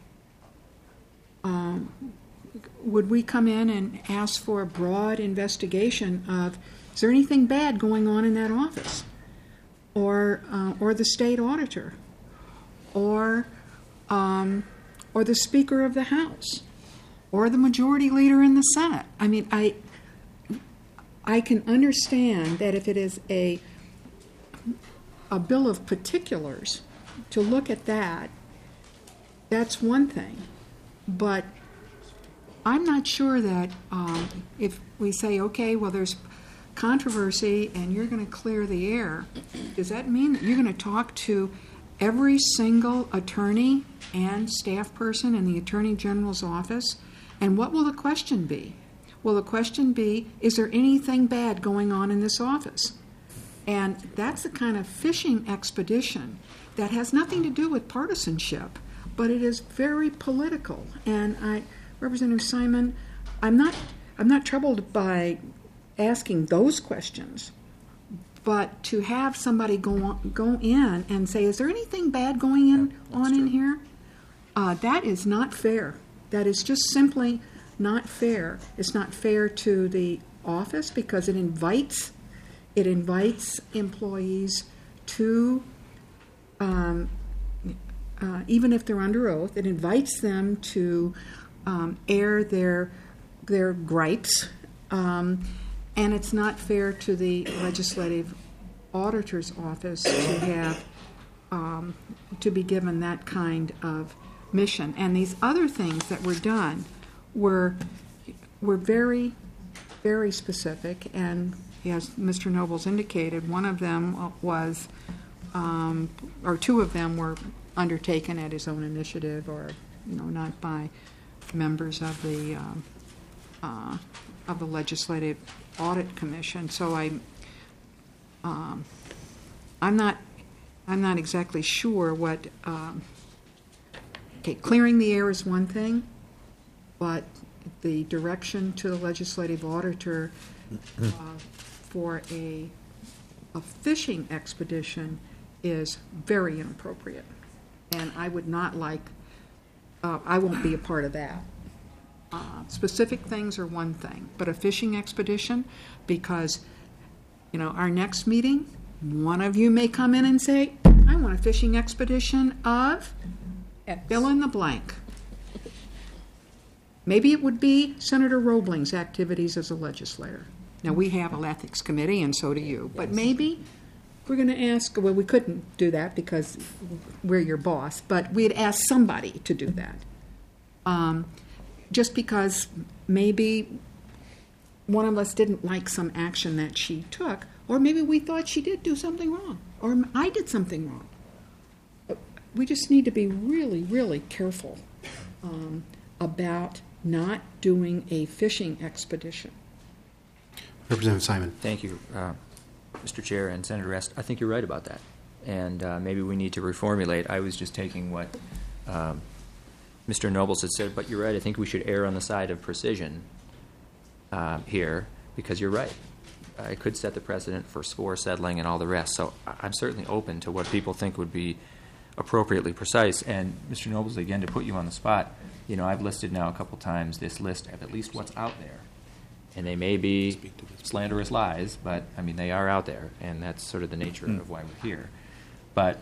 Um, would we come in and ask for a broad investigation of, is there anything bad going on in that office? Or, uh, or the state auditor? or um, or the Speaker of the House, or the Majority Leader in the Senate. I mean, I I can understand that if it is a a bill of particulars, to look at that, that's one thing. But I'm not sure that um, if we say, okay, well, there's controversy and you're going to clear the air, does that mean that you're going to talk to every single attorney and staff person in the Attorney General's office? And what will the question be? Will the question be, is there anything bad going on in this office? And that's the kind of fishing expedition that has nothing to do with partisanship, but it is very political. And I, Representative Simon, I'm not, I'm not troubled by asking those questions, but to have somebody go on, go in and say, "Is there anything bad going in Yeah, on true. in here?" Uh, that is not fair. That is just simply not fair. It's not fair to the office because it invites it invites employees to. Um, Uh, even if they're under oath, it invites them to um, air their their gripes, um, and it's not fair to the legislative auditor's office to have um, to be given that kind of mission. And these other things that were done were were very, very specific. And as Mister Nobles indicated, one of them was, um, or two of them were undertaken at his own initiative, or you know, not by members of the um, uh, of the Legislative Audit Commission. So I, um, I'm not, I'm not exactly sure what. Um, okay, clearing the air is one thing, but the direction to the legislative auditor uh, for a a fishing expedition is very inappropriate. And I would not like, uh, I won't be a part of that. Uh, specific things are one thing, but a fishing expedition, because, you know, our next meeting, one of you may come in and say, I want a fishing expedition of, fill in the blank. Maybe it would be Senator Roebling's activities as a legislator. Now, we have an ethics committee, and so do you, but maybe we're going to ask, well, we couldn't do that because we're your boss, but we'd ask somebody to do that. Um, just because maybe one of us didn't like some action that she took, or maybe we thought she did do something wrong, or I did something wrong. But we just need to be really, really careful um, about not doing a fishing expedition. Representative Simon. Thank you, uh, Mister Chair and Senator Rest. I think you're right about that, and uh, maybe we need to reformulate. I was just taking what um, Mister Nobles had said, but you're right. I think we should err on the side of precision uh, here, because you're right. Uh, it could set the precedent for score settling and all the rest. So I- I'm certainly open to what people think would be appropriately precise. And Mister Nobles, again, to put you on the spot, you know, I've listed now a couple times this list of at least what's out there. And they may be slanderous lies, but, I mean, they are out there, and that's sort of the nature Mm. of why we're here. But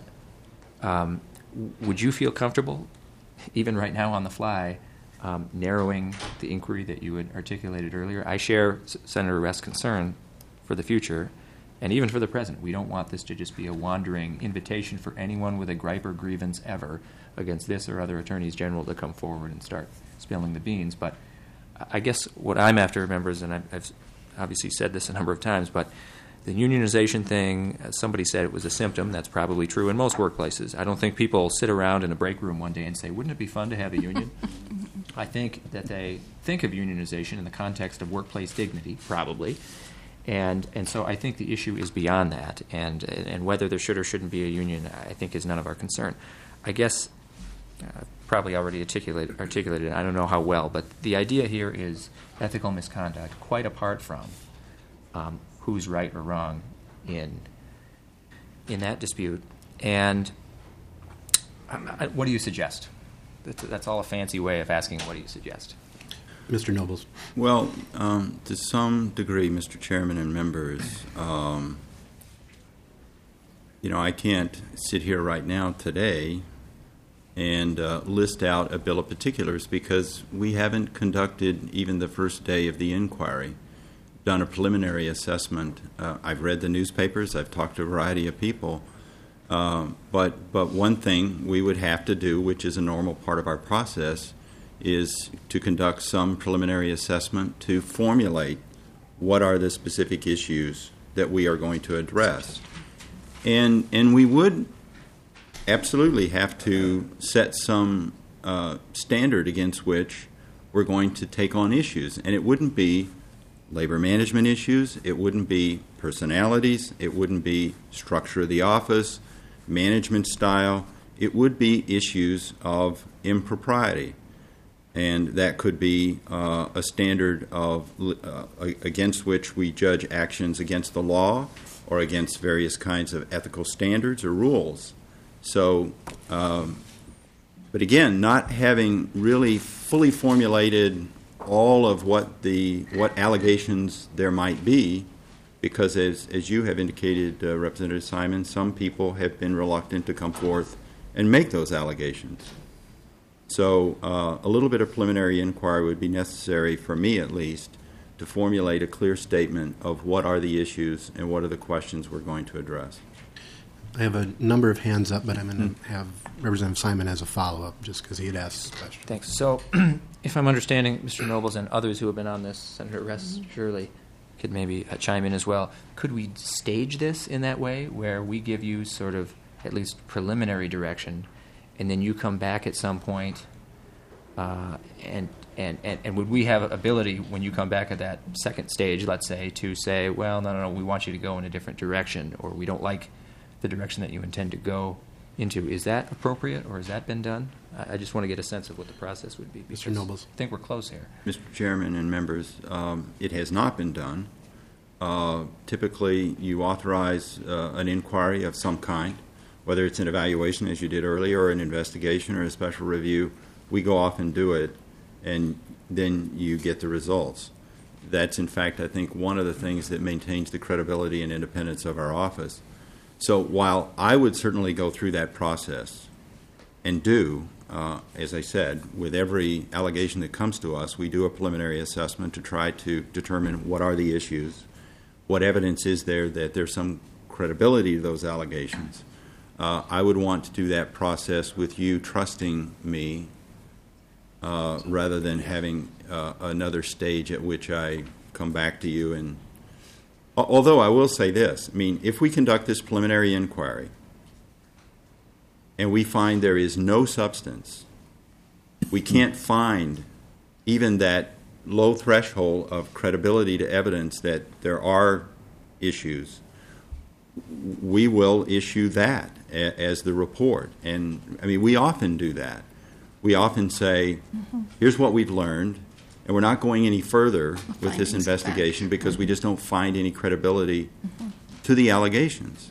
um, w- would you feel comfortable, even right now on the fly, um, narrowing the inquiry that you had articulated earlier? I share S- Senator Rest's concern for the future, and even for the present. We don't want this to just be a wandering invitation for anyone with a gripe or grievance ever against this or other attorneys general to come forward and start spilling the beans. But I guess what I'm after, members, and I've, I've obviously said this a number of times, but the unionization thing, as somebody said it was a symptom. That's probably true in most workplaces. I don't think people sit around in a break room one day and say, wouldn't it be fun to have a union? I think that they think of unionization in the context of workplace dignity, probably. And and so I think the issue is beyond that. And, and whether there should or shouldn't be a union, I think, is none of our concern. I guess uh, probably already articulated, articulated, I don't know how well, but the idea here is ethical misconduct, quite apart from um, who's right or wrong in in that dispute. And I, I, what do you suggest? That's, that's all a fancy way of asking what do you suggest. Mister Nobles. Well, um, to some degree, Mister Chairman and members, um, you know, I can't sit here right now today and uh, list out a bill of particulars because we haven't conducted even the first day of the inquiry, done a preliminary assessment. Uh, I've read the newspapers. I've talked to a variety of people. Uh, but but one thing we would have to do, which is a normal part of our process, is to conduct some preliminary assessment to formulate what are the specific issues that we are going to address. And and we would absolutely have to set some uh, standard against which we're going to take on issues. And it wouldn't be labor management issues, it wouldn't be personalities, it wouldn't be structure of the office, management style, it would be issues of impropriety. And that could be uh, a standard of uh, against which we judge actions against the law or against various kinds of ethical standards or rules. So, um, but again, not having really fully formulated all of what the what allegations there might be, because as as you have indicated, uh, Representative Simon, some people have been reluctant to come forth and make those allegations. So uh, a little bit of preliminary inquiry would be necessary, for me at least, to formulate a clear statement of what are the issues and what are the questions we're going to address. I have a number of hands up, but I'm going to have Representative Simon as a follow-up, just because he had asked this question. Thanks. So, if I'm understanding, Mister Nobles and others who have been on this, Senator Rest surely could maybe uh, chime in as well. Could we stage this in that way, where we give you sort of at least preliminary direction, and then you come back at some point, uh, and, and, and, and would we have ability, when you come back at that second stage, let's say, to say, well, no, no, no, we want you to go in a different direction, or we don't like the direction that you intend to go into? Is that appropriate, or has that been done? I, I just want to get a sense of what the process would be. Mister Nobles. I think we're close here. Mister Chairman and members, um, it has not been done. Uh, typically, you authorize uh, an inquiry of some kind, whether it's an evaluation, as you did earlier, or an investigation or a special review. We go off and do it, and then you get the results. That's, in fact, I think, one of the things that maintains the credibility and independence of our office. So while I would certainly go through that process and do, uh, as I said, with every allegation that comes to us, we do a preliminary assessment to try to determine what are the issues, what evidence is there that there's some credibility to those allegations. Uh, I would want to do that process with you trusting me uh, rather than having uh, another stage at which I come back to you and although I will say this, I mean, if we conduct this preliminary inquiry and we find there is no substance, we can't find even that low threshold of credibility to evidence that there are issues, we will issue that a- as the report. And, I mean, we often do that. We often say, mm-hmm. here's what we've learned, and we're not going any further with this investigation because we just don't find any credibility mm-hmm. to the allegations.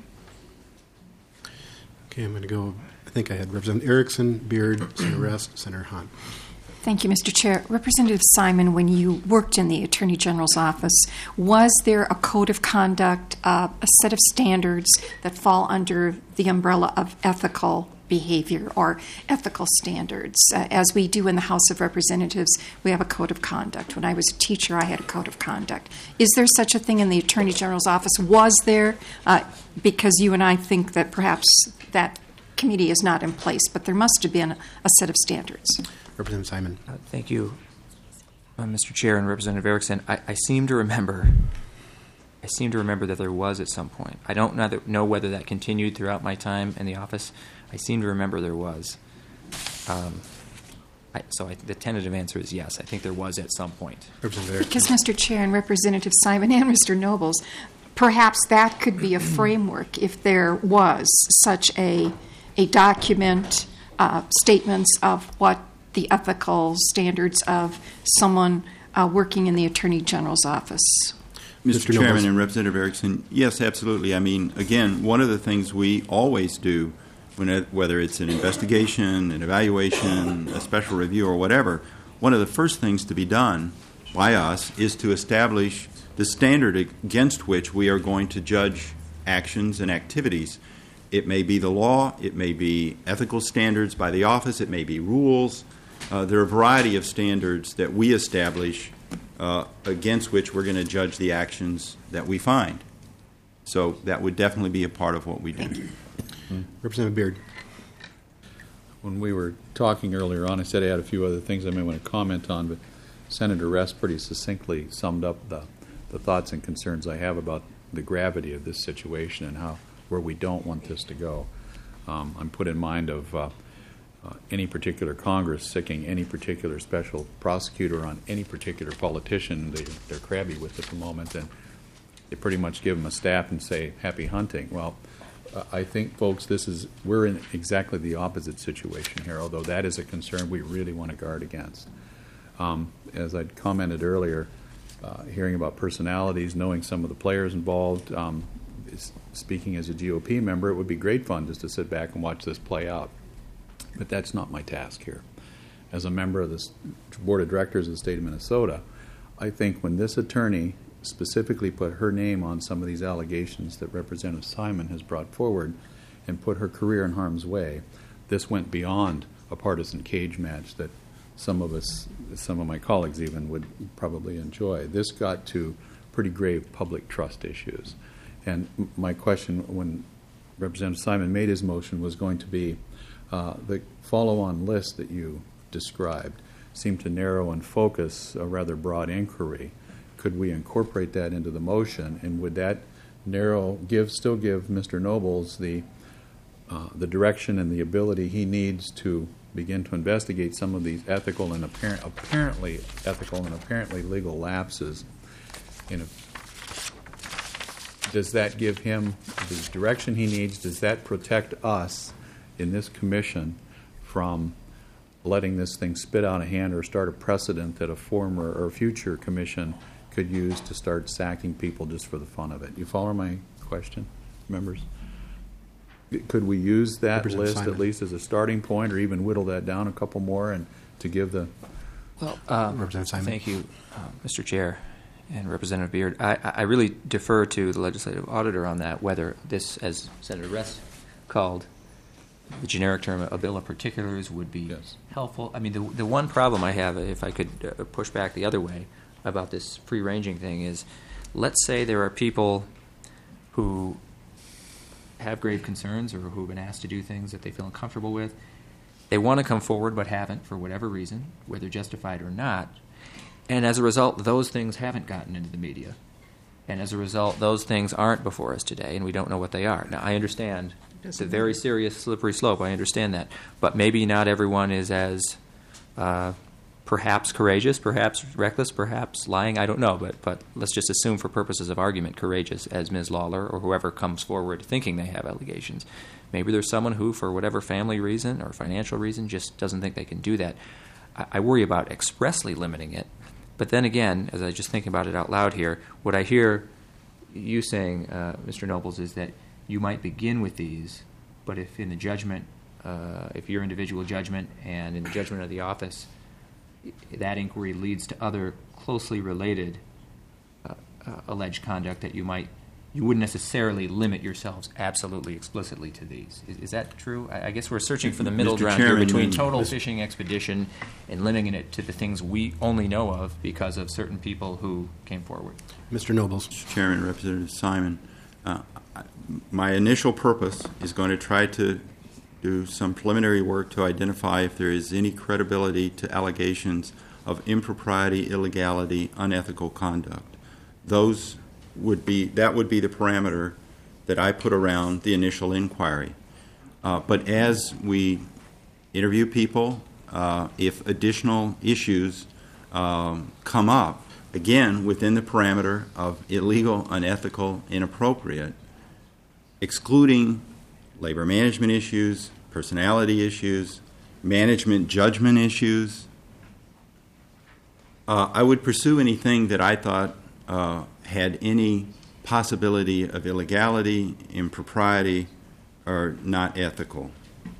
Okay, I'm going to go, I think I had Representative Erickson, Beard, Senator Rest, Senator Hunt. Thank you, Mister Chair. Representative Simon, when you worked in the Attorney General's office, was there a code of conduct, uh, a set of standards that fall under the umbrella of ethical behavior or ethical standards? Uh, as we do in the House of Representatives, we have a code of conduct. When I was a teacher, I had a code of conduct. Is there such a thing in the Attorney General's office? Was there? Uh, because you and I think that perhaps that committee is not in place, but there must have been a set of standards. Representative Simon. Uh, thank you, uh, Mister Chair and Representative Erickson. I, I seem to remember I seem to remember that there was at some point. I don't know, that, know whether that continued throughout my time in the office. I seem to remember there was. Um, I, so I, the tentative answer is yes. I think there was at some point. Because, Mister Chair and Representative Simon and Mister Nobles, perhaps that could be a framework if there was such a, a document, uh, statements of what the ethical standards of someone uh, working in the Attorney General's office. Mister Chairman and Representative Erickson, yes, absolutely. I mean, again, one of the things we always do, when it, whether it's an investigation, an evaluation, a special review, or whatever, one of the first things to be done by us is to establish the standard against which we are going to judge actions and activities. It may be the law, it may be ethical standards by the office, it may be rules. Uh, there are a variety of standards that we establish uh, against which we're going to judge the actions that we find. So that would definitely be a part of what we do. Mm-hmm. Representative Beard. When we were talking earlier on, I said I had a few other things I may want to comment on, but Senator Rest pretty succinctly summed up the, the thoughts and concerns I have about the gravity of this situation and how where we don't want this to go. Um, I'm put in mind of uh, uh, any particular Congress sicking any particular special prosecutor on any particular politician. They, they're crabby with it at the moment, and they pretty much give them a staff and say, happy hunting. Well, uh, I think, folks, this is we're in exactly the opposite situation here, although that is a concern we really want to guard against. Um, as I commented earlier, uh, hearing about personalities, knowing some of the players involved, um, is, speaking as a G O P member, it would be great fun just to sit back and watch this play out. But that's not my task here. As a member of the Board of Directors of the state of Minnesota, I think when this attorney specifically put her name on some of these allegations that Representative Simon has brought forward and put her career in harm's way, this went beyond a partisan cage match that some of us, some of my colleagues even, would probably enjoy. This got to pretty grave public trust issues. And my question when Representative Simon made his motion was going to be uh, the follow-on list that you described seemed to narrow and focus a rather broad inquiry. Could we incorporate that into the motion, and would that narrow, give, still give Mister Nobles the uh, the direction and the ability he needs to begin to investigate some of these ethical and apparent, apparently ethical and apparently legal lapses? In a, does that give him the direction he needs? Does that protect us in this commission from letting this thing spit out of hand or start a precedent that a former or future commission could use to start sacking people just for the fun of it? You follow my question, members? Could we use that list Simon. at least as a starting point, or even whittle that down a couple more and to give the... Well, um, Representative Simon. thank you, uh, Mister Chair and Representative Beard. I, I really defer to the legislative auditor on that, whether this, as Senator Rest called the generic term, a bill of particulars would be Yes. helpful. I mean, the, the one problem I have, if I could uh, push back the other way about this free-ranging thing, is let's say there are people who have grave concerns or who have been asked to do things that they feel uncomfortable with. They want to come forward but haven't for whatever reason, whether justified or not. And as a result, those things haven't gotten into the media. And as a result, those things aren't before us today, and we don't know what they are. Now, I understand it's a very serious slippery slope. I understand that. But maybe not everyone is as uh, perhaps courageous, perhaps reckless, perhaps lying. I don't know. But, but let's just assume for purposes of argument courageous as Miz Lawler or whoever comes forward thinking they have allegations. Maybe there's someone who, for whatever family reason or financial reason, just doesn't think they can do that. I, I worry about expressly limiting it. But then again, as I just think about it out loud here, what I hear you saying, uh, Mister Nobles, is that you might begin with these, but if in the judgment, uh, if your individual judgment and in the judgment of the office, that inquiry leads to other closely related uh, uh, alleged conduct, that you might, you wouldn't necessarily limit yourselves absolutely explicitly to these. Is, is that true? I, I guess we're searching for the middle Mister ground Chairman, here between when- total Mister fishing expedition and limiting it to the things we only know of because of certain people who came forward. Mister Nobles. Chairman, Representative Simon, uh, I- my initial purpose is going to try to do some preliminary work to identify if there is any credibility to allegations of impropriety, illegality, unethical conduct. Those would be, that would be the parameter that I put around the initial inquiry. Uh, but as we interview people, uh, if additional issues um, come up, again, within the parameter of illegal, unethical, inappropriate, excluding labor management issues, personality issues, management judgment issues, uh, I would pursue anything that I thought uh, had any possibility of illegality, impropriety, or not ethical.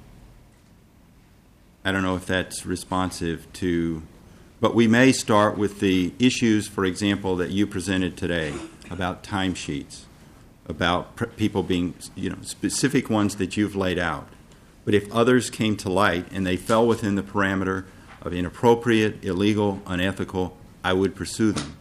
I don't know if that's responsive to, but we may start with the issues, for example, that you presented today about timesheets. about pr- people being, you know, specific ones that you've laid out. But if others came to light and they fell within the parameter of inappropriate, illegal, unethical, I would pursue them.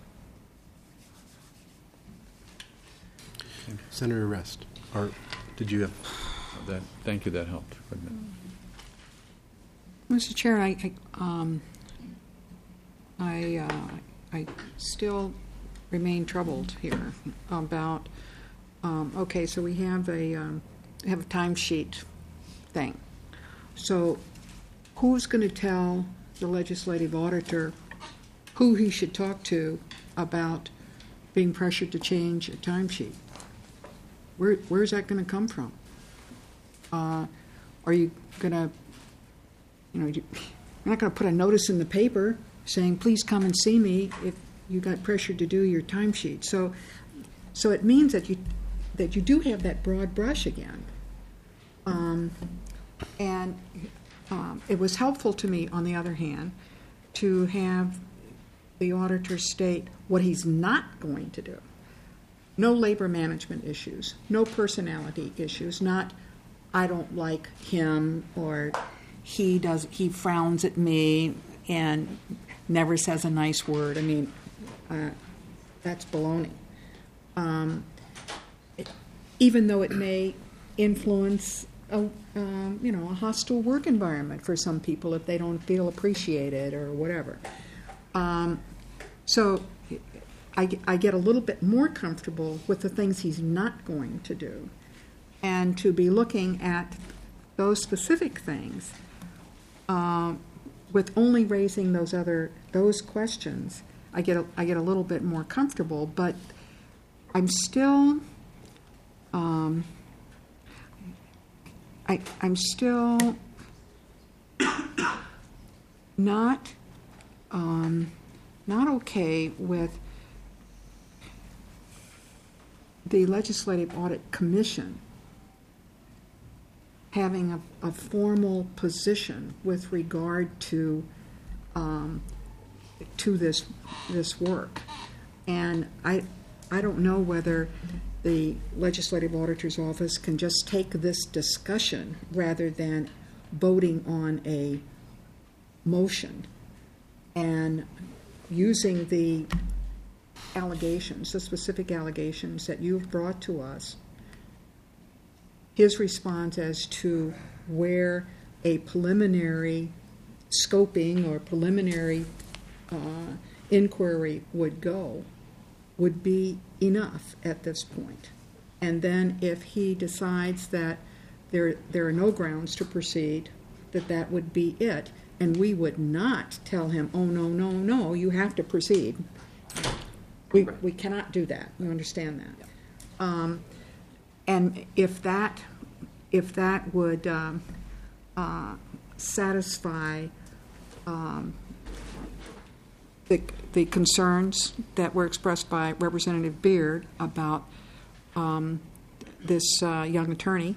Senator Rest, or did you have? That, thank you, that helped quite a bit. Mister Chair, I, I, um, I, uh, I still remain troubled here about, um, okay, so we have a, um, have a timesheet thing. So who's going to tell the legislative auditor who he should talk to about being pressured to change a timesheet? Where, where's that going to come from? Uh, are you going to, you know, you, you're not going to put a notice in the paper saying, please come and see me if you got pressured to do your timesheet. So, so it means that you that you do have that broad brush again. Um, and um, it was helpful to me, on the other hand, to have the auditor state what he's not going to do. No labor management issues, no personality issues, not I don't like him or he does he frowns at me and never says a nice word. I mean, uh, that's baloney. Um, it, even though it may influence a um, you know a hostile work environment for some people if they don't feel appreciated or whatever. Um, so I, I get a little bit more comfortable with the things he's not going to do, and to be looking at those specific things uh, with only raising those other those questions. I get a, I get a little bit more comfortable, but I'm still um, I I'm still not um, not okay with the Legislative Audit Commission having a, a formal position with regard to um, to this this work, and I I don't know whether the Legislative Auditor's Office can just take this discussion rather than voting on a motion and using the allegations, the specific allegations that you've brought to us, his response as to where a preliminary scoping or preliminary uh, inquiry would go would be enough at this point. And then if he decides that there there are no grounds to proceed, that that would be it. And we would not tell him, oh, no, no, no, you have to proceed. We we cannot do that. You understand that. Um, and if that if that would um, uh, satisfy um, the the concerns that were expressed by Representative Beard about um, this uh, young attorney,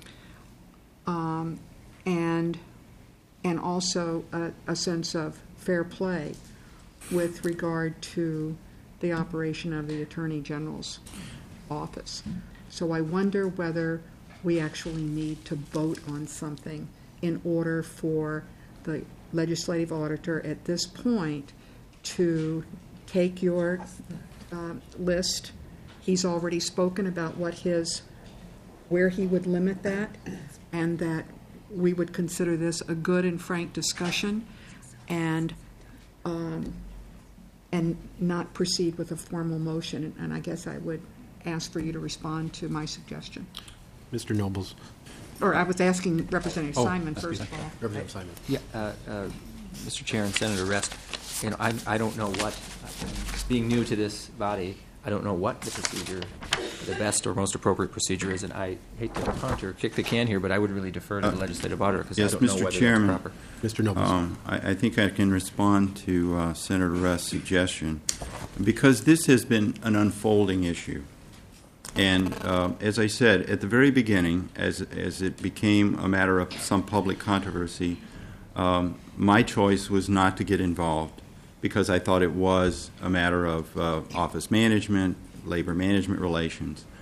um, and and also a, a sense of fair play with regard to the operation of the Attorney General's office. So I wonder whether we actually need to vote on something in order for the legislative auditor at this point to take your uh, list. He's already spoken about what his, where he would limit that, and that we would consider this a good and frank discussion, and um, and not proceed with a formal motion. And I guess I would ask for you to respond to my suggestion. Mister Nobles. Or I was asking Representative Oh, Simon excuse first me. of all. Representative Simon. Yeah, uh, uh, Mister Chair and Senator Rest, you know, I, I don't know what, being new to this body, I don't know what the procedure, the best or most appropriate procedure is, and I hate to punt or kick the can here, but I would really defer to the legislative auditor because yes, I don't know Mister whether Chairman, that's proper. Mister Nobles. Um, I, I think I can respond to uh, Senator Rest's suggestion because this has been an unfolding issue. And uh, as I said at the very beginning, as as it became a matter of some public controversy, um, my choice was not to get involved because I thought it was a matter of uh, office management, labor management relations.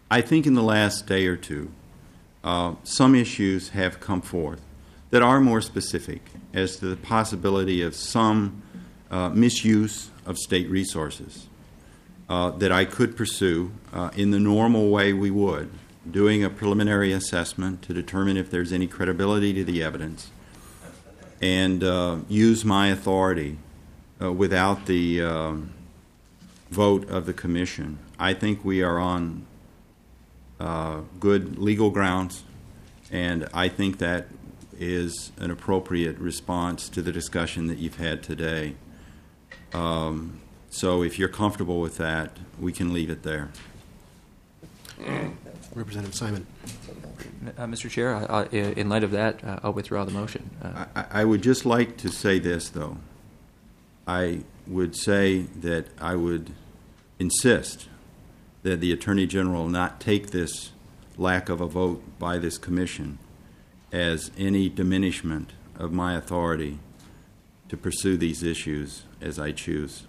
I think in the last day or two, uh, some issues have come forth that are more specific as to the possibility of some uh, misuse of state resources uh, that I could pursue uh, in the normal way we would, doing a preliminary assessment to determine if there's any credibility to the evidence, and uh, use my authority uh, without the um, vote of the commission. I think we are on uh, good legal grounds, and I think that is an appropriate response to the discussion that you've had today. Um, so if you're comfortable with that, we can leave it there. Representative Simon. Uh, Mister Chair, I, I, in light of that, uh, I'll withdraw the motion. Uh, I, I would just like to say this, though. I would say that I would insist that the Attorney General not take this lack of a vote by this commission as any diminishment of my authority to pursue these issues as I choose.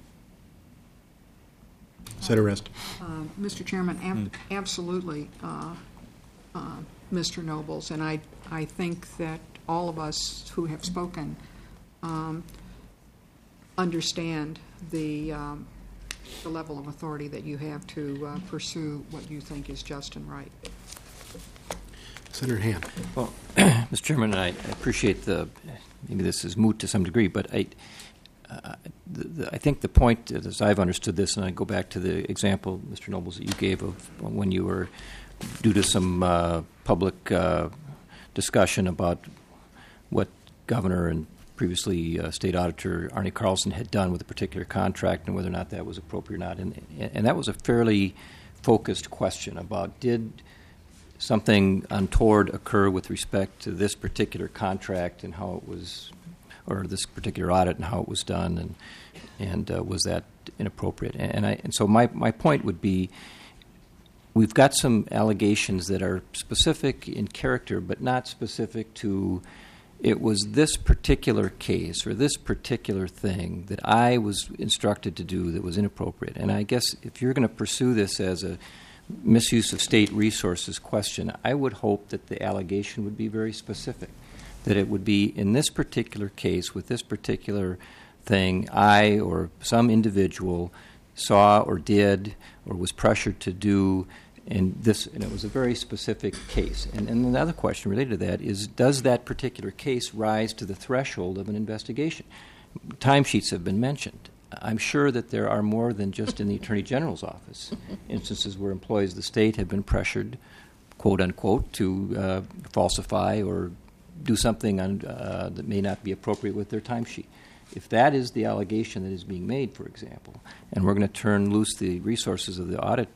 Senator Rest. Uh, Mister Chairman, ab- absolutely, uh, uh, Mister Nobles, and I, I think that all of us who have spoken um, understand the, um, the level of authority that you have to uh, pursue what you think is just and right. Senator Hand. Well, Mister Chairman, I appreciate the, maybe this is moot to some degree, but I, uh, the, the, I think the point, as I've understood this, and I go back to the example, Mister Nobles, that you gave of when you were, due to some uh, public uh, discussion about what Governor and previously uh, State Auditor Arnie Carlson had done with a particular contract and whether or not that was appropriate or not. And, and that was a fairly focused question about did something untoward occur with respect to this particular contract and how it was, or this particular audit and how it was done, and and uh, was that inappropriate? And, and, I, and so my, my point would be, we've got some allegations that are specific in character, but not specific to, it was this particular case or this particular thing that I was instructed to do that was inappropriate. And I guess if you're going to pursue this as a misuse of state resources question, I would hope that the allegation would be very specific, that it would be in this particular case with this particular thing, I or some individual saw or did or was pressured to do, and this, and it was a very specific case. And, and another question related to that is, does that particular case rise to the threshold of an investigation? Timesheets have been mentioned. I'm sure that there are more than just in the Attorney General's office instances where employees of the state have been pressured, quote unquote, to uh, falsify or do something on, uh, that may not be appropriate with their timesheet. If that is the allegation that is being made, for example, and we're going to turn loose the resources of the audit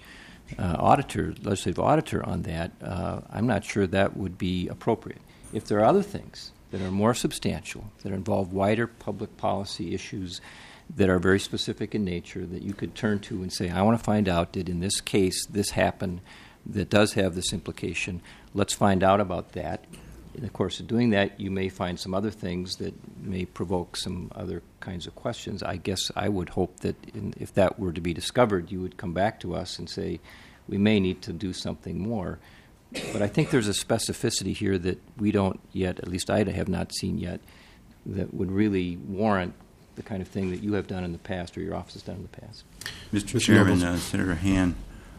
uh, auditor, legislative auditor on that, uh, I'm not sure that would be appropriate. If there are other things that are more substantial, that involve wider public policy issues that are very specific in nature, that you could turn to and say, I want to find out, did in this case this happen that does have this implication? Let's find out about that. In the course of doing that, you may find some other things that may provoke some other kinds of questions. I guess I would hope that in, if that were to be discovered, you would come back to us and say, we may need to do something more. But I think there's a specificity here that we don't yet, at least I have not seen yet, that would really warrant the kind of thing that you have done in the past or your office has done in the past. Mister Chairman, uh, Senator Hand,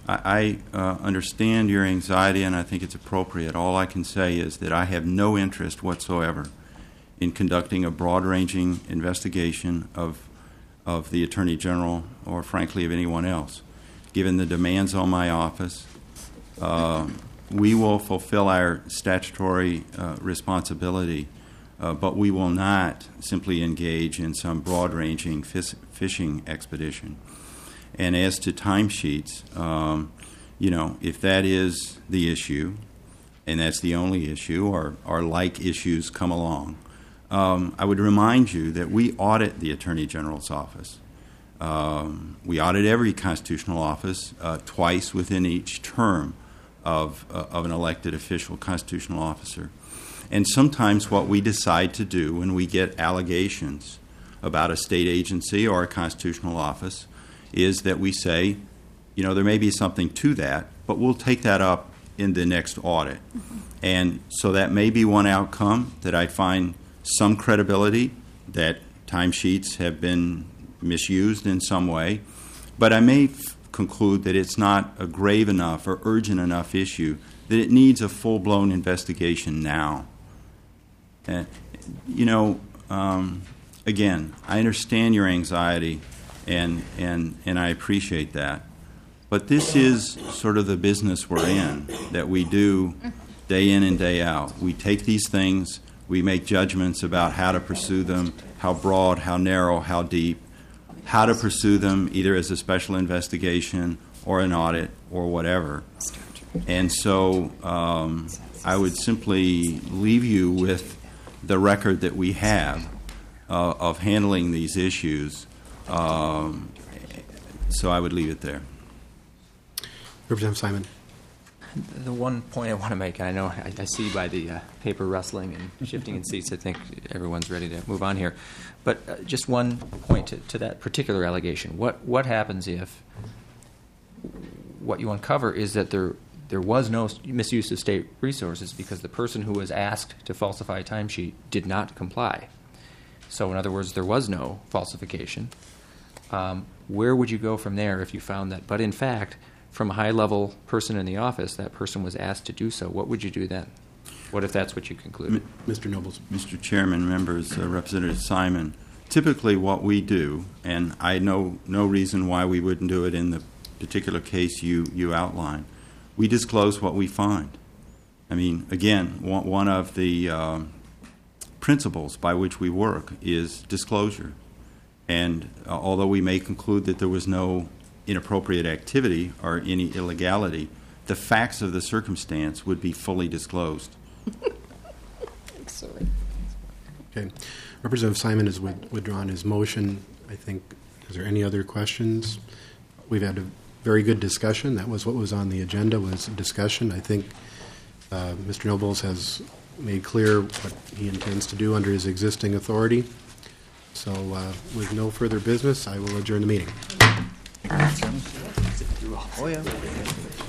I, I uh, understand your anxiety, and I think it's appropriate. All I can say is that I have no interest whatsoever in conducting a broad-ranging investigation of of the Attorney General or, frankly, of anyone else. Given the demands on my office, uh, we will fulfill our statutory uh, responsibility, uh, but we will not simply engage in some broad-ranging fish- fishing expedition. And as to timesheets, um, you know, if that is the issue, and that's the only issue, or, or like issues come along, um, I would remind you that we audit the Attorney General's office. Um, we audit every constitutional office uh, twice within each term of, uh, of an elected official, constitutional officer. And sometimes what we decide to do when we get allegations about a state agency or a constitutional office is that we say, you know, there may be something to that, but we'll take that up in the next audit. And so that may be one outcome, that I find some credibility that timesheets have been misused in some way, but I may f- conclude that it's not a grave enough or urgent enough issue that it needs a full-blown investigation now. Uh, you know, um, again, I understand your anxiety, and, and, and I appreciate that. But this is sort of the business we're in, that we do day in and day out. We take these things, we make judgments about how to pursue them, how broad, how narrow, how deep, how to pursue them either as a special investigation or an audit or whatever. And so um, I would simply leave you with the record that we have uh, of handling these issues. Um, so I would leave it there. Representative Simon. The one point I want to make, and I know I, I see by the uh, paper rustling and shifting in seats, I think everyone's ready to move on here. But uh, just one point to, to that particular allegation. What what happens if what you uncover is that there there was no misuse of state resources because the person who was asked to falsify a timesheet did not comply? So in other words, there was no falsification. Um, where would you go from there if you found that? But in fact, from a high-level person in the office, that person was asked to do so. What would you do then? What if that's what you conclude? Mister Nobles. Mister Chairman, members, uh, Representative Simon, typically what we do, and I know no reason why we wouldn't do it in the particular case you, you outlined, we disclose what we find. I mean, again, one, one of the um, principles by which we work is disclosure. And uh, although we may conclude that there was no inappropriate activity or any illegality, the facts of the circumstance would be fully disclosed. Okay. Representative Simon has with, withdrawn his motion. I think, is there any other questions? We've had a very good discussion. That was what was on the agenda, was a discussion. I think uh, Mister Nobles has made clear what he intends to do under his existing authority. So uh, with no further business, I will adjourn the meeting. Oh, yeah.